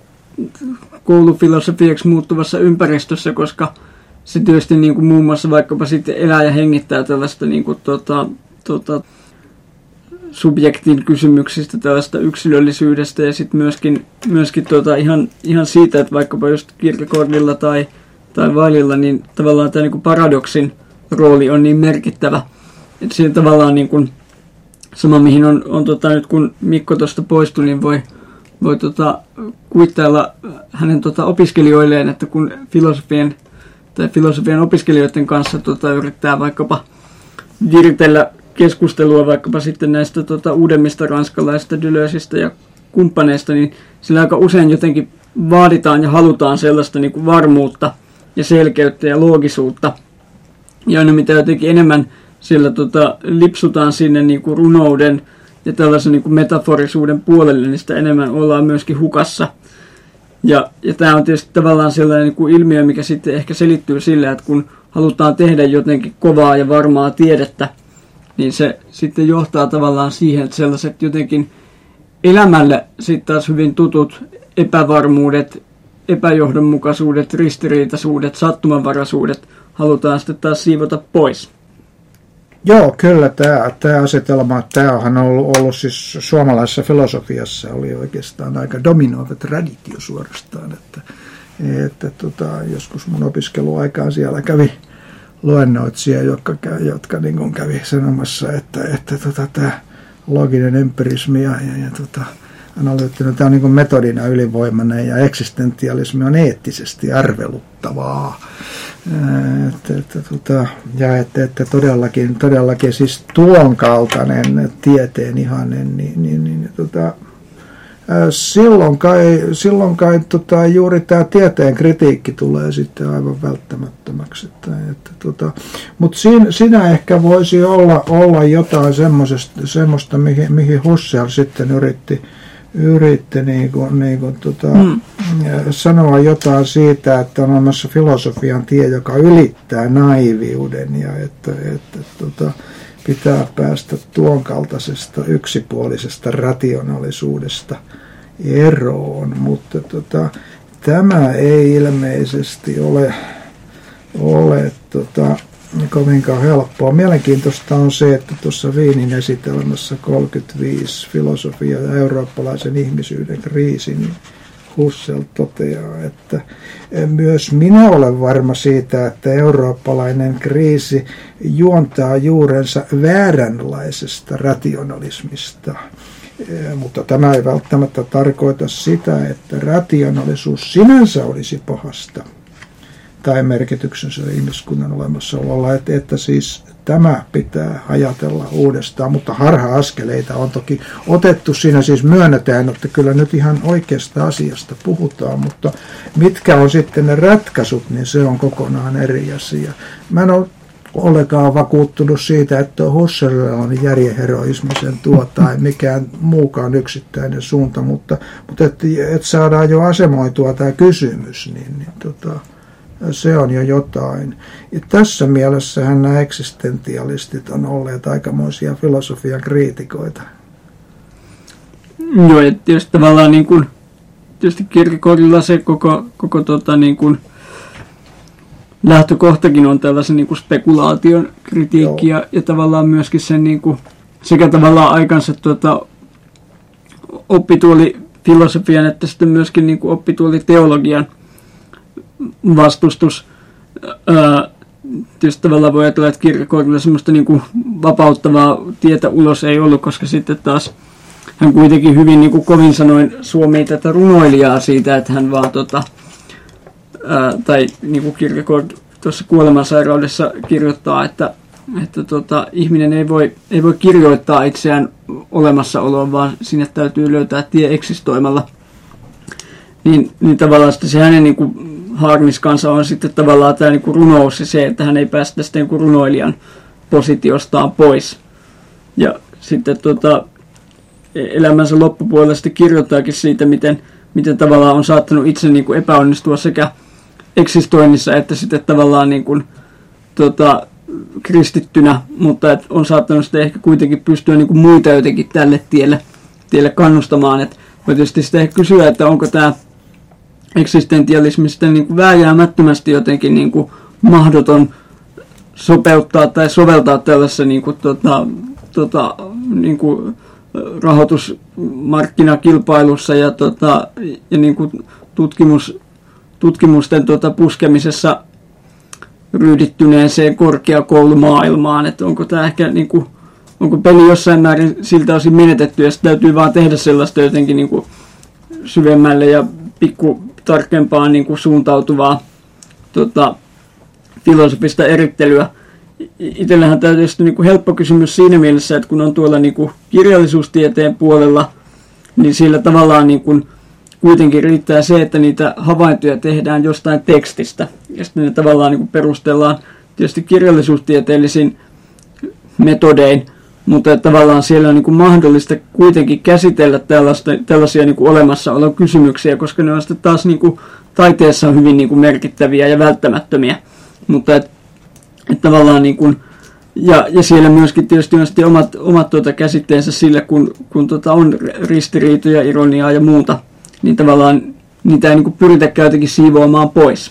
koulufilosofiaksi muuttuvassa ympäristössä, koska se tietysti niin kuin muun muassa vaikkapa sitten elää ja hengittää tällaista niin kuin, tota, tota, subjektin kysymyksistä, tällaista yksilöllisyydestä ja sitten myöskin, myöskin tota, ihan, ihan siitä, että vaikkapa just Kierkegaardilla tai, tai Weililla, niin tavallaan tämä niin kuin paradoksin rooli on niin merkittävä, että siinä tavallaan niin kuin, sama mihin on, on tota, nyt kun Mikko tuosta poistui, niin voi voi tota, kuittailla hänen tota, opiskelijoilleen, että kun filosofien tai filosofian opiskelijoiden kanssa tota, yrittää vaikkapa viritellä keskustelua vaikkapa sitten näistä tota, uudemmista ranskalaisista Deleuzeista ja kumppaneista, niin sillä aika usein jotenkin vaaditaan ja halutaan sellaista niin kuin varmuutta ja selkeyttä ja loogisuutta. Ja aina mitä jotenkin enemmän siellä tota, lipsutaan sinne niin kuin runouden ja tällaisen niin kuin metaforisuuden puolelle, niin sitä enemmän ollaan myöskin hukassa. Ja, ja tämä on tietysti tavallaan sellainen niin kuin ilmiö, mikä sitten ehkä selittyy sillä, että kun halutaan tehdä jotenkin kovaa ja varmaa tiedettä, niin se sitten johtaa tavallaan siihen, että sellaiset jotenkin elämälle sitten taas hyvin tutut epävarmuudet, epäjohdonmukaisuudet, ristiriitaisuudet, sattumanvaraisuudet halutaan sitten taas siivota pois. Joo, kyllä tämä, tämä asetelma, tämähän on ollut, ollut siis suomalaisessa filosofiassa oli oikeastaan aika dominoiva traditio suorastaan, että, että tota, joskus mun opiskeluaikaan siellä kävi luennoitsija, jotka, jotka niin kuin kävi sanomassa, että, että tota, tämä looginen empirismi ja, ja, ja tota, analyyttinen, tämä on niin kuin metodina ylivoimainen ja eksistentialismi on eettisesti arveluttavaa. Että, että, tota, ja että, että todellakin, todellakin siis tuon kaltainen tieteen ihanne, niin, niin, niin tota, silloin kai, silloin kai tota, juuri tämä tieteen kritiikki tulee sitten aivan välttämättömäksi. Että, että, tota, mutta siinä, siinä ehkä voisi olla, olla jotain semmoista, mihin, mihin Husserl sitten yritti yritti niin kuin, niin kuin, tota, mm. sanoa jotain siitä, että on olemassa filosofian tie, joka ylittää naiviuden ja että, että tota, pitää päästä tuon kaltaisesta yksipuolisesta rationaalisuudesta eroon, mutta tota, tämä ei ilmeisesti ole, ole tota, kovinkaan helppoa. Mielenkiintoista on se, että tuossa Wienin esitelmässä kolmekymmentäviisi filosofia ja eurooppalaisen ihmisyyden kriisi, niin Husserl toteaa, että myös minä olen varma siitä, että eurooppalainen kriisi juontaa juurensa vääränlaisesta rationalismista. Mutta tämä ei välttämättä tarkoita sitä, että rationaalisuus sinänsä olisi pahasta tai merkityksensä ihmiskunnan olemassaololla, että, että siis tämä pitää ajatella uudestaan, mutta harha-askeleita on toki otettu. Siinä siis myönnetään, että kyllä nyt ihan oikeasta asiasta puhutaan, mutta mitkä on sitten ne ratkaisut, niin se on kokonaan eri asia. Mä en ole ollenkaan vakuuttunut siitä, että Husserlilla on järjenheroismisen tuo tai mikään muukaan yksittäinen suunta, mutta, mutta että et saadaan jo asemoitua tämä kysymys, niin, niin tota, se on jo jotain. Ja tässä mielessähän nämä eksistentialistit on olleet aikamoisia filosofian kriitikoita. Joo, ja tietysti tavallaan niin kuin, tietysti Kierkegaardilla se koko, koko tota niin kuin lähtökohtakin on tällaisen niin kuin spekulaation kritiikki ja, ja tavallaan myöskin sen niin kuin, sekä tavallaan aikansa tuota, oppituolifilosofian että sitten myöskin niin kuin oppituoliteologian vastustus. Ää, tietysti tavallaan voi ajatella, että Kierkegaardilla semmoista niin kuin vapauttavaa tietä ulos ei ollut, koska sitten taas hän kuitenkin hyvin niin kuin kovin sanoin suomii tätä runoilijaa siitä, että hän vaan tota, ää, tai niin kuin Kierkegaard tuossa kuolemansairaudessa kirjoittaa, että, että tota, ihminen ei voi, ei voi kirjoittaa itseään olemassaoloon, vaan sinne täytyy löytää tie eksistoimalla. Niin, niin tavallaan se hänen niin kuin haarniskansa on sitten tavallaan tämä niin kuin runous ja se, että hän ei päästä tästä niin kuin runoilijan positiostaan pois. Ja sitten tota, elämänsä loppupuolella sitten kirjoittaakin siitä, miten, miten tavallaan on saattanut itse niin kuin epäonnistua sekä eksistoinnissa että sitten tavallaan niin kuin, tota, kristittynä, mutta et on saattanut sitten ehkä kuitenkin pystyä niin kuin muita jotenkin tälle tielle, tielle kannustamaan. Et voi tietysti sitten ehkä kysyä, että onko tämä eksistentialismi sitten niin kuin vääjäämättömästi jotenkin niin kuin mahdoton sopeuttaa tai soveltaa tällaisessa niin kuin, tota, tota, niin kuin rahoitusmarkkinakilpailussa ja, tota, ja niin kuin tutkimus, tutkimusten tota, puskemisessa ryhdittyneeseen korkeakoulumaailmaan, että onko tämä ehkä niin kuin, onko peli jossain määrin siltä osin menetetty ja sitten täytyy vaan tehdä sellaista jotenkin niin kuin syvemmälle ja pikku tarkempaan niin kuin suuntautuvaa tota, filosofista erittelyä. Itsellähän tämä on tietysti niin kuin helppo kysymys siinä mielessä, että kun on tuolla niin kuin kirjallisuustieteen puolella, niin sillä tavallaan niin kuin kuitenkin riittää se, että niitä havaintoja tehdään jostain tekstistä. Ja sitten ne tavallaan niin kuin perustellaan tietysti kirjallisuustieteellisin metodein, mutta tavallaan siellä on niin kuin mahdollista kuitenkin käsitellä tällaista, tällaisia niin kuin olemassaolokysymyksiä, koska ne on sitten taas niin kuin taiteessa on hyvin niin kuin merkittäviä ja välttämättömiä. Mutta et, et tavallaan niin kuin, ja, ja siellä myöskin tietysti on sitten omat, omat tuota käsitteensä sille, kun, kun tuota on ristiriitoja, ironiaa ja muuta, niin tavallaan niitä ei niin kuin pyritä jotenkin siivoamaan pois.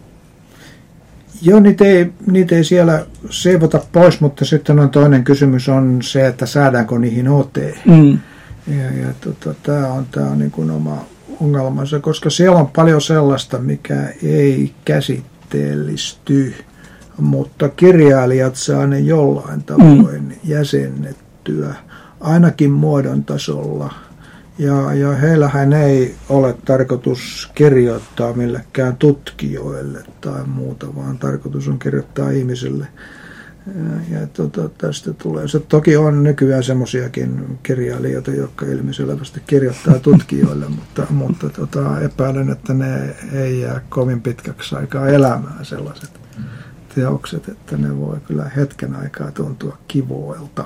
Joo, niitä ei, niitä ei siellä siivota pois, mutta sitten on toinen kysymys on se, että saadaanko niihin ote. Mm. Ja, ja tota, tämä on, tää on niin kuin oma ongelmansa, koska siellä on paljon sellaista, mikä ei käsitteellisty, mutta kirjailijat saa ne jollain tavoin mm. jäsennettyä, ainakin muodon tasolla. Ja, ja heillähän ei ole tarkoitus kirjoittaa millekään tutkijoille tai muuta, vaan tarkoitus on kirjoittaa ihmisille. Ja, ja tota, tästä tulee. Se toki on nykyään semmoisiakin kirjailijoita, jotka ilmiselvästi kirjoittaa tutkijoille, mutta, mutta tota, epäilen, että ne ei jää kovin pitkäksi aikaa elämään sellaiset teokset, että ne voi kyllä hetken aikaa tuntua kivoilta.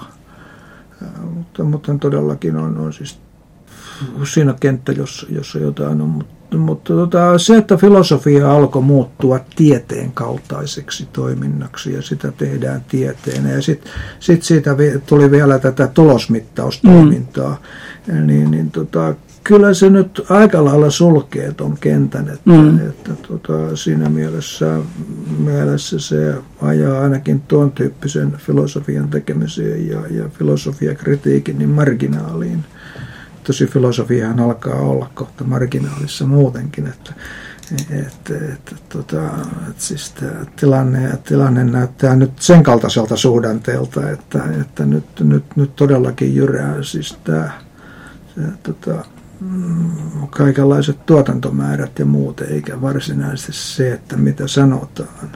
Mutta, mutta todellakin on, on siis siinä kenttä, jossa, jossa jotain on, mutta mutta, mutta tota, se, että filosofia alkoi muuttua tieteen kaltaiseksi toiminnaksi ja sitä tehdään tieteenä ja sitten sit siitä tuli vielä tätä tulosmittaustoimintaa, mm. niin, niin tota, kyllä se nyt aika lailla sulkee ton kentän, että, mm. että tota, siinä mielessä, mielessä se ajaa ainakin tuon tyyppisen filosofian tekemiseen ja, ja filosofiakritiikin niin marginaaliin. Tosi filosofiahan alkaa olla kohta marginaalissa muutenkin, että, että, että, tota, että siis tilanne, tilanne näyttää nyt sen kaltaiselta suhdanteelta, että, että nyt, nyt, nyt todellakin jyrää siis tämä se, tota, kaikenlaiset tuotantomäärät ja muut, eikä varsinaisesti se, että mitä sanotaan.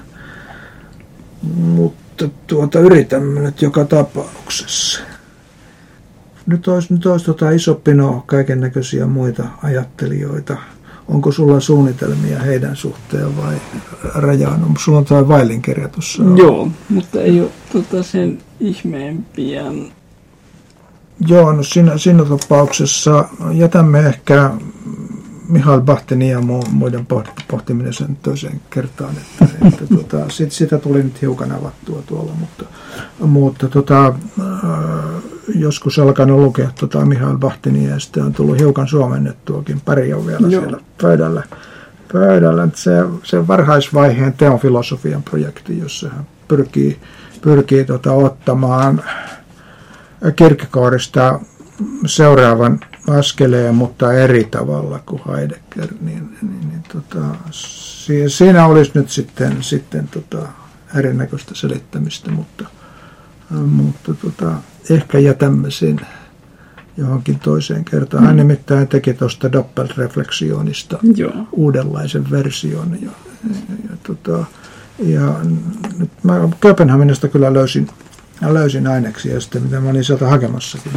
Mutta tuota, yritämme nyt joka tapauksessa. Nyt olisi, nyt olisi tuota iso pino kaiken näköisiä muita ajattelijoita. Onko sulla suunnitelmia heidän suhteen vai rajaan? Onko sulla tuo Vailin-kirja tuossa? Joo, mutta ei ole tuota sen ihmeempiä. Joo, no siinä, siinä tapauksessa jätämme ehkä Mihail Bahtinin ja muiden pohtiminen sen toiseen kertaan, että, että tota, sit, sitä tuli nyt hiukan avattua tuolla, mutta, mutta tota, äh, joskus alkanut lukea tota Mihail Bahtinia ja sitten on tullut hiukan suomennettuakin, pari on vielä Joo. siellä pöydällä. pöydällä. Se, se varhaisvaiheen teonfilosofian projekti, jossa hän pyrkii, pyrkii tota, ottamaan Kierkegaardista seuraavan askeleen, mutta eri tavalla kuin Heidegger, niin, niin, niin tota, siinä olisi nyt sitten, sitten tota, erinäköistä selittämistä, mutta, mutta tota, ehkä jätämme sen johonkin toiseen kertaan. Hän nimittäin teki tuosta Doppelreflexionista uudenlaisen version. Ja, ja, ja, tota, ja nyt mä Kööpenhaminasta kyllä löysin, löysin aineksia sitten, mitä mä olin sieltä hakemassakin.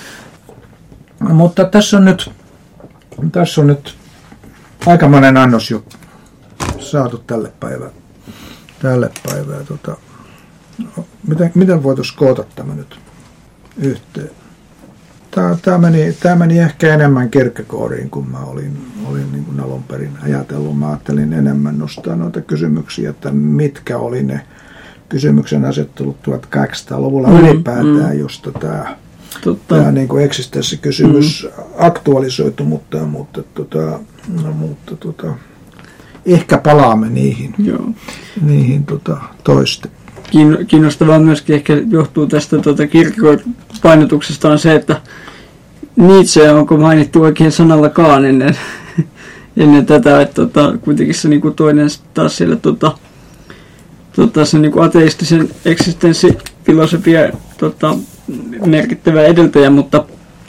Mutta tässä on nyt, tässä on nyt aikamoinen annos jo saatu tälle päivään. Tälle päivään. Tota, miten, miten voitaisiin koota tämä nyt yhteen? Tämä, tämä, meni, tämä meni ehkä enemmän Kierkegaardiin kuin mä olin, olin niin kuin alun perin ajatellut. Mä ajattelin enemmän nostaa noita kysymyksiä, että mitkä oli ne kysymyksen asettelut tuhatkahdeksansataaluvulla mm, ylipäätään, mm. josta tämä... Tämä niin kuin eksistenssikysymys mm. aktualisoitu, mutta, mutta, tota, no, mutta tota, ehkä palaamme niihin, Joo. niihin tota, toiste. Kiinnostavaa myöskin ehkä johtuu tästä tota, Kierkegaard-painotuksesta on se, että Nietzsche onko mainittu oikein sanallakaan ennen, ennen tätä, että tota, kuitenkin se niin kuin toinen taas siellä tota, tota, se niin kuin ateistisen eksistenssifilosofia tota, merkittävä edeltäjä, mutta,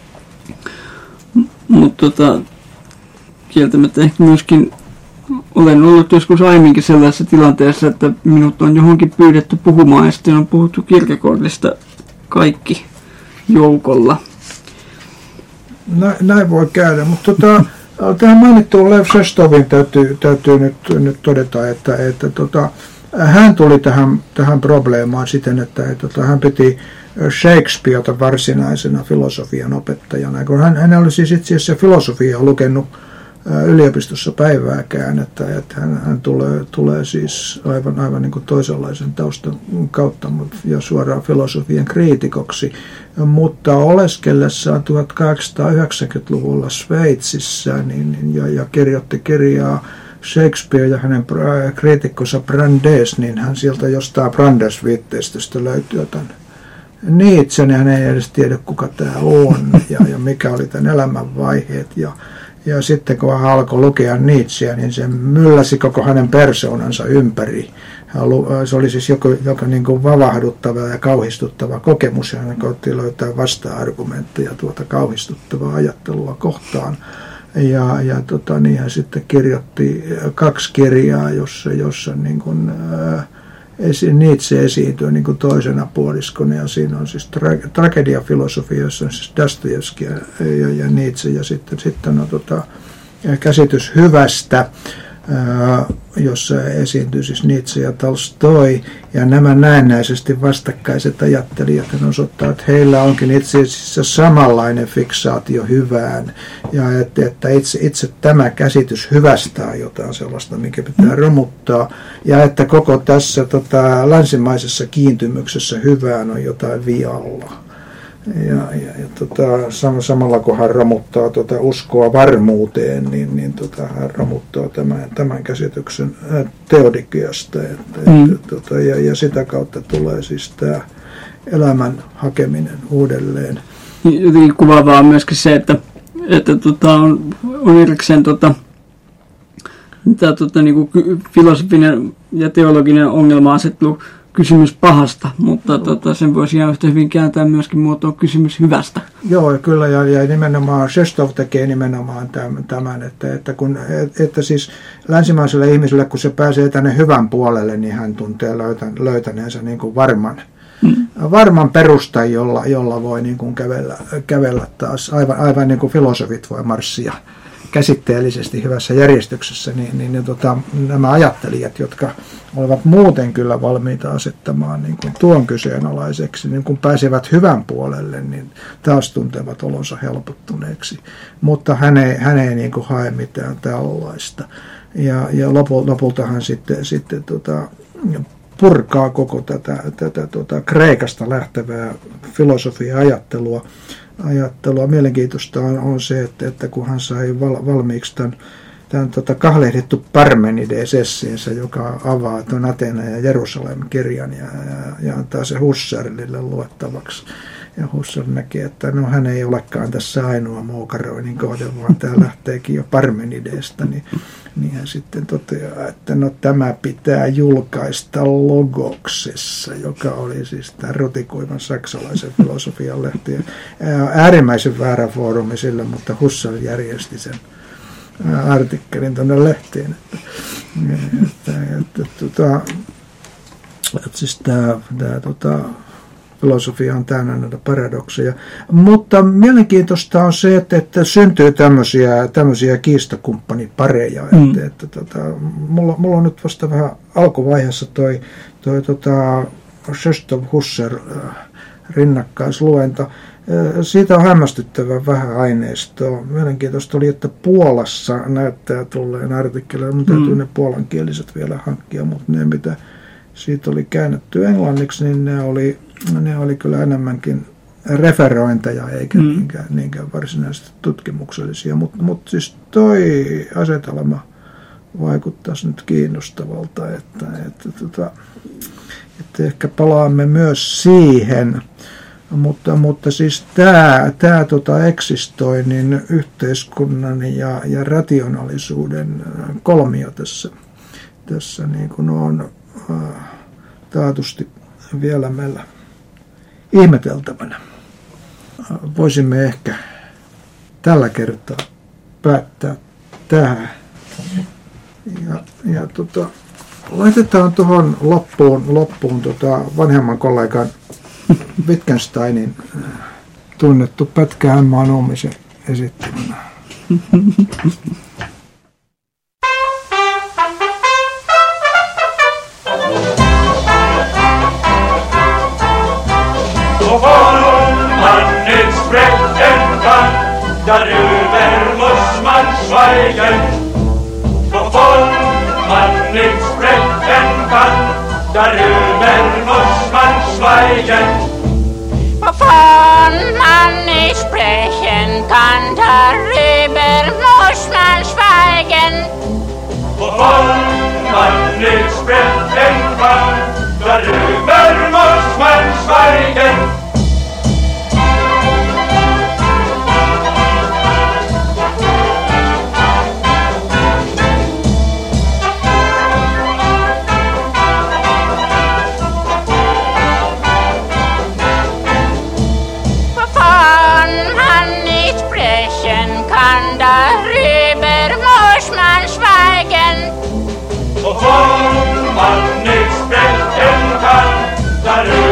mutta tota, kieltämättä ehkä myöskin olen ollut joskus aiemminkin sellaisessa tilanteessa, että minut on johonkin pyydetty puhumaan ja sitten on puhuttu Kierkegaardista kaikki joukolla. Näin, näin voi käydä, mutta tota, tähän mainittuun Lev Sestovin täytyy, täytyy nyt, nyt todeta, että, että tota, hän tuli tähän, tähän probleemaan siten, että, että, että hän piti Shakespeareta varsinaisena filosofian opettajana, kun hän, hän oli siis itse asiassa filosofiaa lukenut yliopistossa päivääkään, että, että hän, hän tulee, tulee siis aivan, aivan niin kuin toisenlaisen taustan kautta ja suoraan filosofian kriitikoksi, mutta oleskellessaan tuhatkahdeksansataayhdeksänkymmentäluvulla Sveitsissä niin, ja, ja kirjoitti kirjaa Shakespeare ja hänen kriitikkonsa Brandes, niin hän sieltä jostain Brandes-viitteistöstä löytyy tämän Nietzschen, ja hän ei edes tiedä kuka tämä on ja, ja mikä oli tämän elämänvaiheet. Ja, ja sitten kun hän alkoi lukea Nietzscheä, niin se mylläsi koko hänen persoonansa ympäri. Se oli siis joku, joku niin kuin vavahduttava ja kauhistuttava kokemus, ja hän koitti löytää vasta-argumentteja tuota kauhistuttavaa ajattelua kohtaan. Ja, ja tota, niin hän sitten kirjoitti kaksi kirjaa, jossa, jossa niin kuin, ää, esi, Nietzsche esiintyy niin kuin toisena puoliskona, ja siinä on siis tra- tragediafilosofia, jossa on siis Dostojevski ja, ja, ja Nietzsche, ja sitten, sitten on tota, käsitys hyvästä, jossa esiintyy siis Nietzsche ja Tolstoi, ja nämä näennäisesti vastakkaiset ajattelijat osoittaa, että heillä onkin itse asiassa samanlainen fiksaatio hyvään, ja että, että itse, itse tämä käsitys hyvästä on jotain sellaista, mikä pitää romuttaa, ja että koko tässä tota, länsimaisessa kiintymyksessä hyvään on jotain vialla. Ja, ja, ja tota, samalla kun hän romuttaa tota, uskoa varmuuteen, niin, niin tota, hän romuttaa tämän, tämän käsityksen teodikiasta. Että, mm. että, tota, ja, ja sitä kautta tulee siis tämä elämän hakeminen uudelleen. Jotenkin kuvaavaa on myöskin se, että, että tota, on, on erikseen tota, tämä tota, niinku, filosofinen ja teologinen ongelma asettu kysymys pahasta, mutta no. tota, sen voisi ihan yhtä hyvin kääntää myöskin muotoon kysymys hyvästä. Joo, kyllä, ja, ja nimenomaan Šestov tekee nimenomaan tämän, että, että, kun, että siis länsimaiselle ihmiselle, kun se pääsee tänne hyvän puolelle, niin hän tuntee löytän, löytäneensä niin kuin varman, hmm. varman perustan, jolla, jolla voi niin kuin kävellä, kävellä taas, aivan, aivan niin kuin filosofit voi marssia käsitteellisesti hyvässä järjestyksessä, niin, niin, niin tota, nämä ajattelijat, jotka olivat muuten kyllä valmiita asettamaan niin kuin tuon kyseenalaiseksi, niin kun pääsevät hyvän puolelle, niin taas tuntevat olonsa helpottuneeksi. Mutta hän ei, hän ei niin kuin hae mitään tällaista. Ja, ja lopulta hän sitten, sitten tota, purkaa koko tätä, tätä tota, Kreikasta lähtevää filosofia-ajattelua. Ajattelua. Mielenkiintoista on, on se, että, että kun hän sai val, valmiiksi tämän, tämän tota, kahlehdittu Parmenides-essiinsä, joka avaa tuon Athena ja Jerusalem-kirjan ja, ja, ja antaa se Husserlille luettavaksi. Ja Husserl näkee, että no, hän ei olekaan tässä ainoa moukaroinnin kohde, vaan tämä lähteekin jo Parmenidesta, niin, niin hän sitten toteaa, että no, tämä pitää julkaista Logoksessa, joka oli siis tämä rutikoivan saksalaisen filosofian lehti. Äärimmäisen väärä foorumi sille, mutta Husserl järjesti sen artikkelin tuonne lehtiin. Että, että, että, että, että siis tämä, tämä tota, filosofia on täynnä näitä paradokseja. Mutta mielenkiintoista on se, että, että syntyy tämmöisiä, tämmöisiä kiistakumppanipareja. Mm. Että, että, tota, mulla, mulla on nyt vasta vähän alkuvaiheessa toi, toi tota, Šestov-Husserl rinnakkaisluenta. Siitä on hämmästyttävän vähän aineistoa. Mielenkiintoista oli, että Puolassa näyttää tulleen artikkeleja. Mun täytyy mm. ne puolankieliset vielä hankkia, mutta ne mitä siitä oli käännetty englanniksi, niin ne oli, ne oli kyllä enemmänkin referointeja eikä mm. niinkään, niinkään varsinaisesti tutkimuksellisia. Mutta mut siis toi asetelma vaikuttaisi nyt kiinnostavalta, että, että, että, että ehkä palaamme myös siihen. Mutta, mutta siis tämä, tämä tota eksistoinnin, yhteiskunnan ja, ja rationaalisuuden kolmio tässä, tässä niin kuin on äh, taatusti vielä meillä ihmeteltävänä. Äh, voisimme ehkä tällä kertaa päättää tähän. Ja, ja tota, laitetaan tuohon loppuun, loppuun tota vanhemman kollegan Wittgensteinin tunnettu pätkä Emma Nummisen esittelemänä. Darüber muss man schweigen, wovon man nicht sprechen kann. Darüber muss man schweigen, wovon man nicht sprechen kann. Darüber muss man schweigen, wovon man nicht sprechen kann. Darüber muss man schweigen. Wovon man nicht sprechen kann, darüber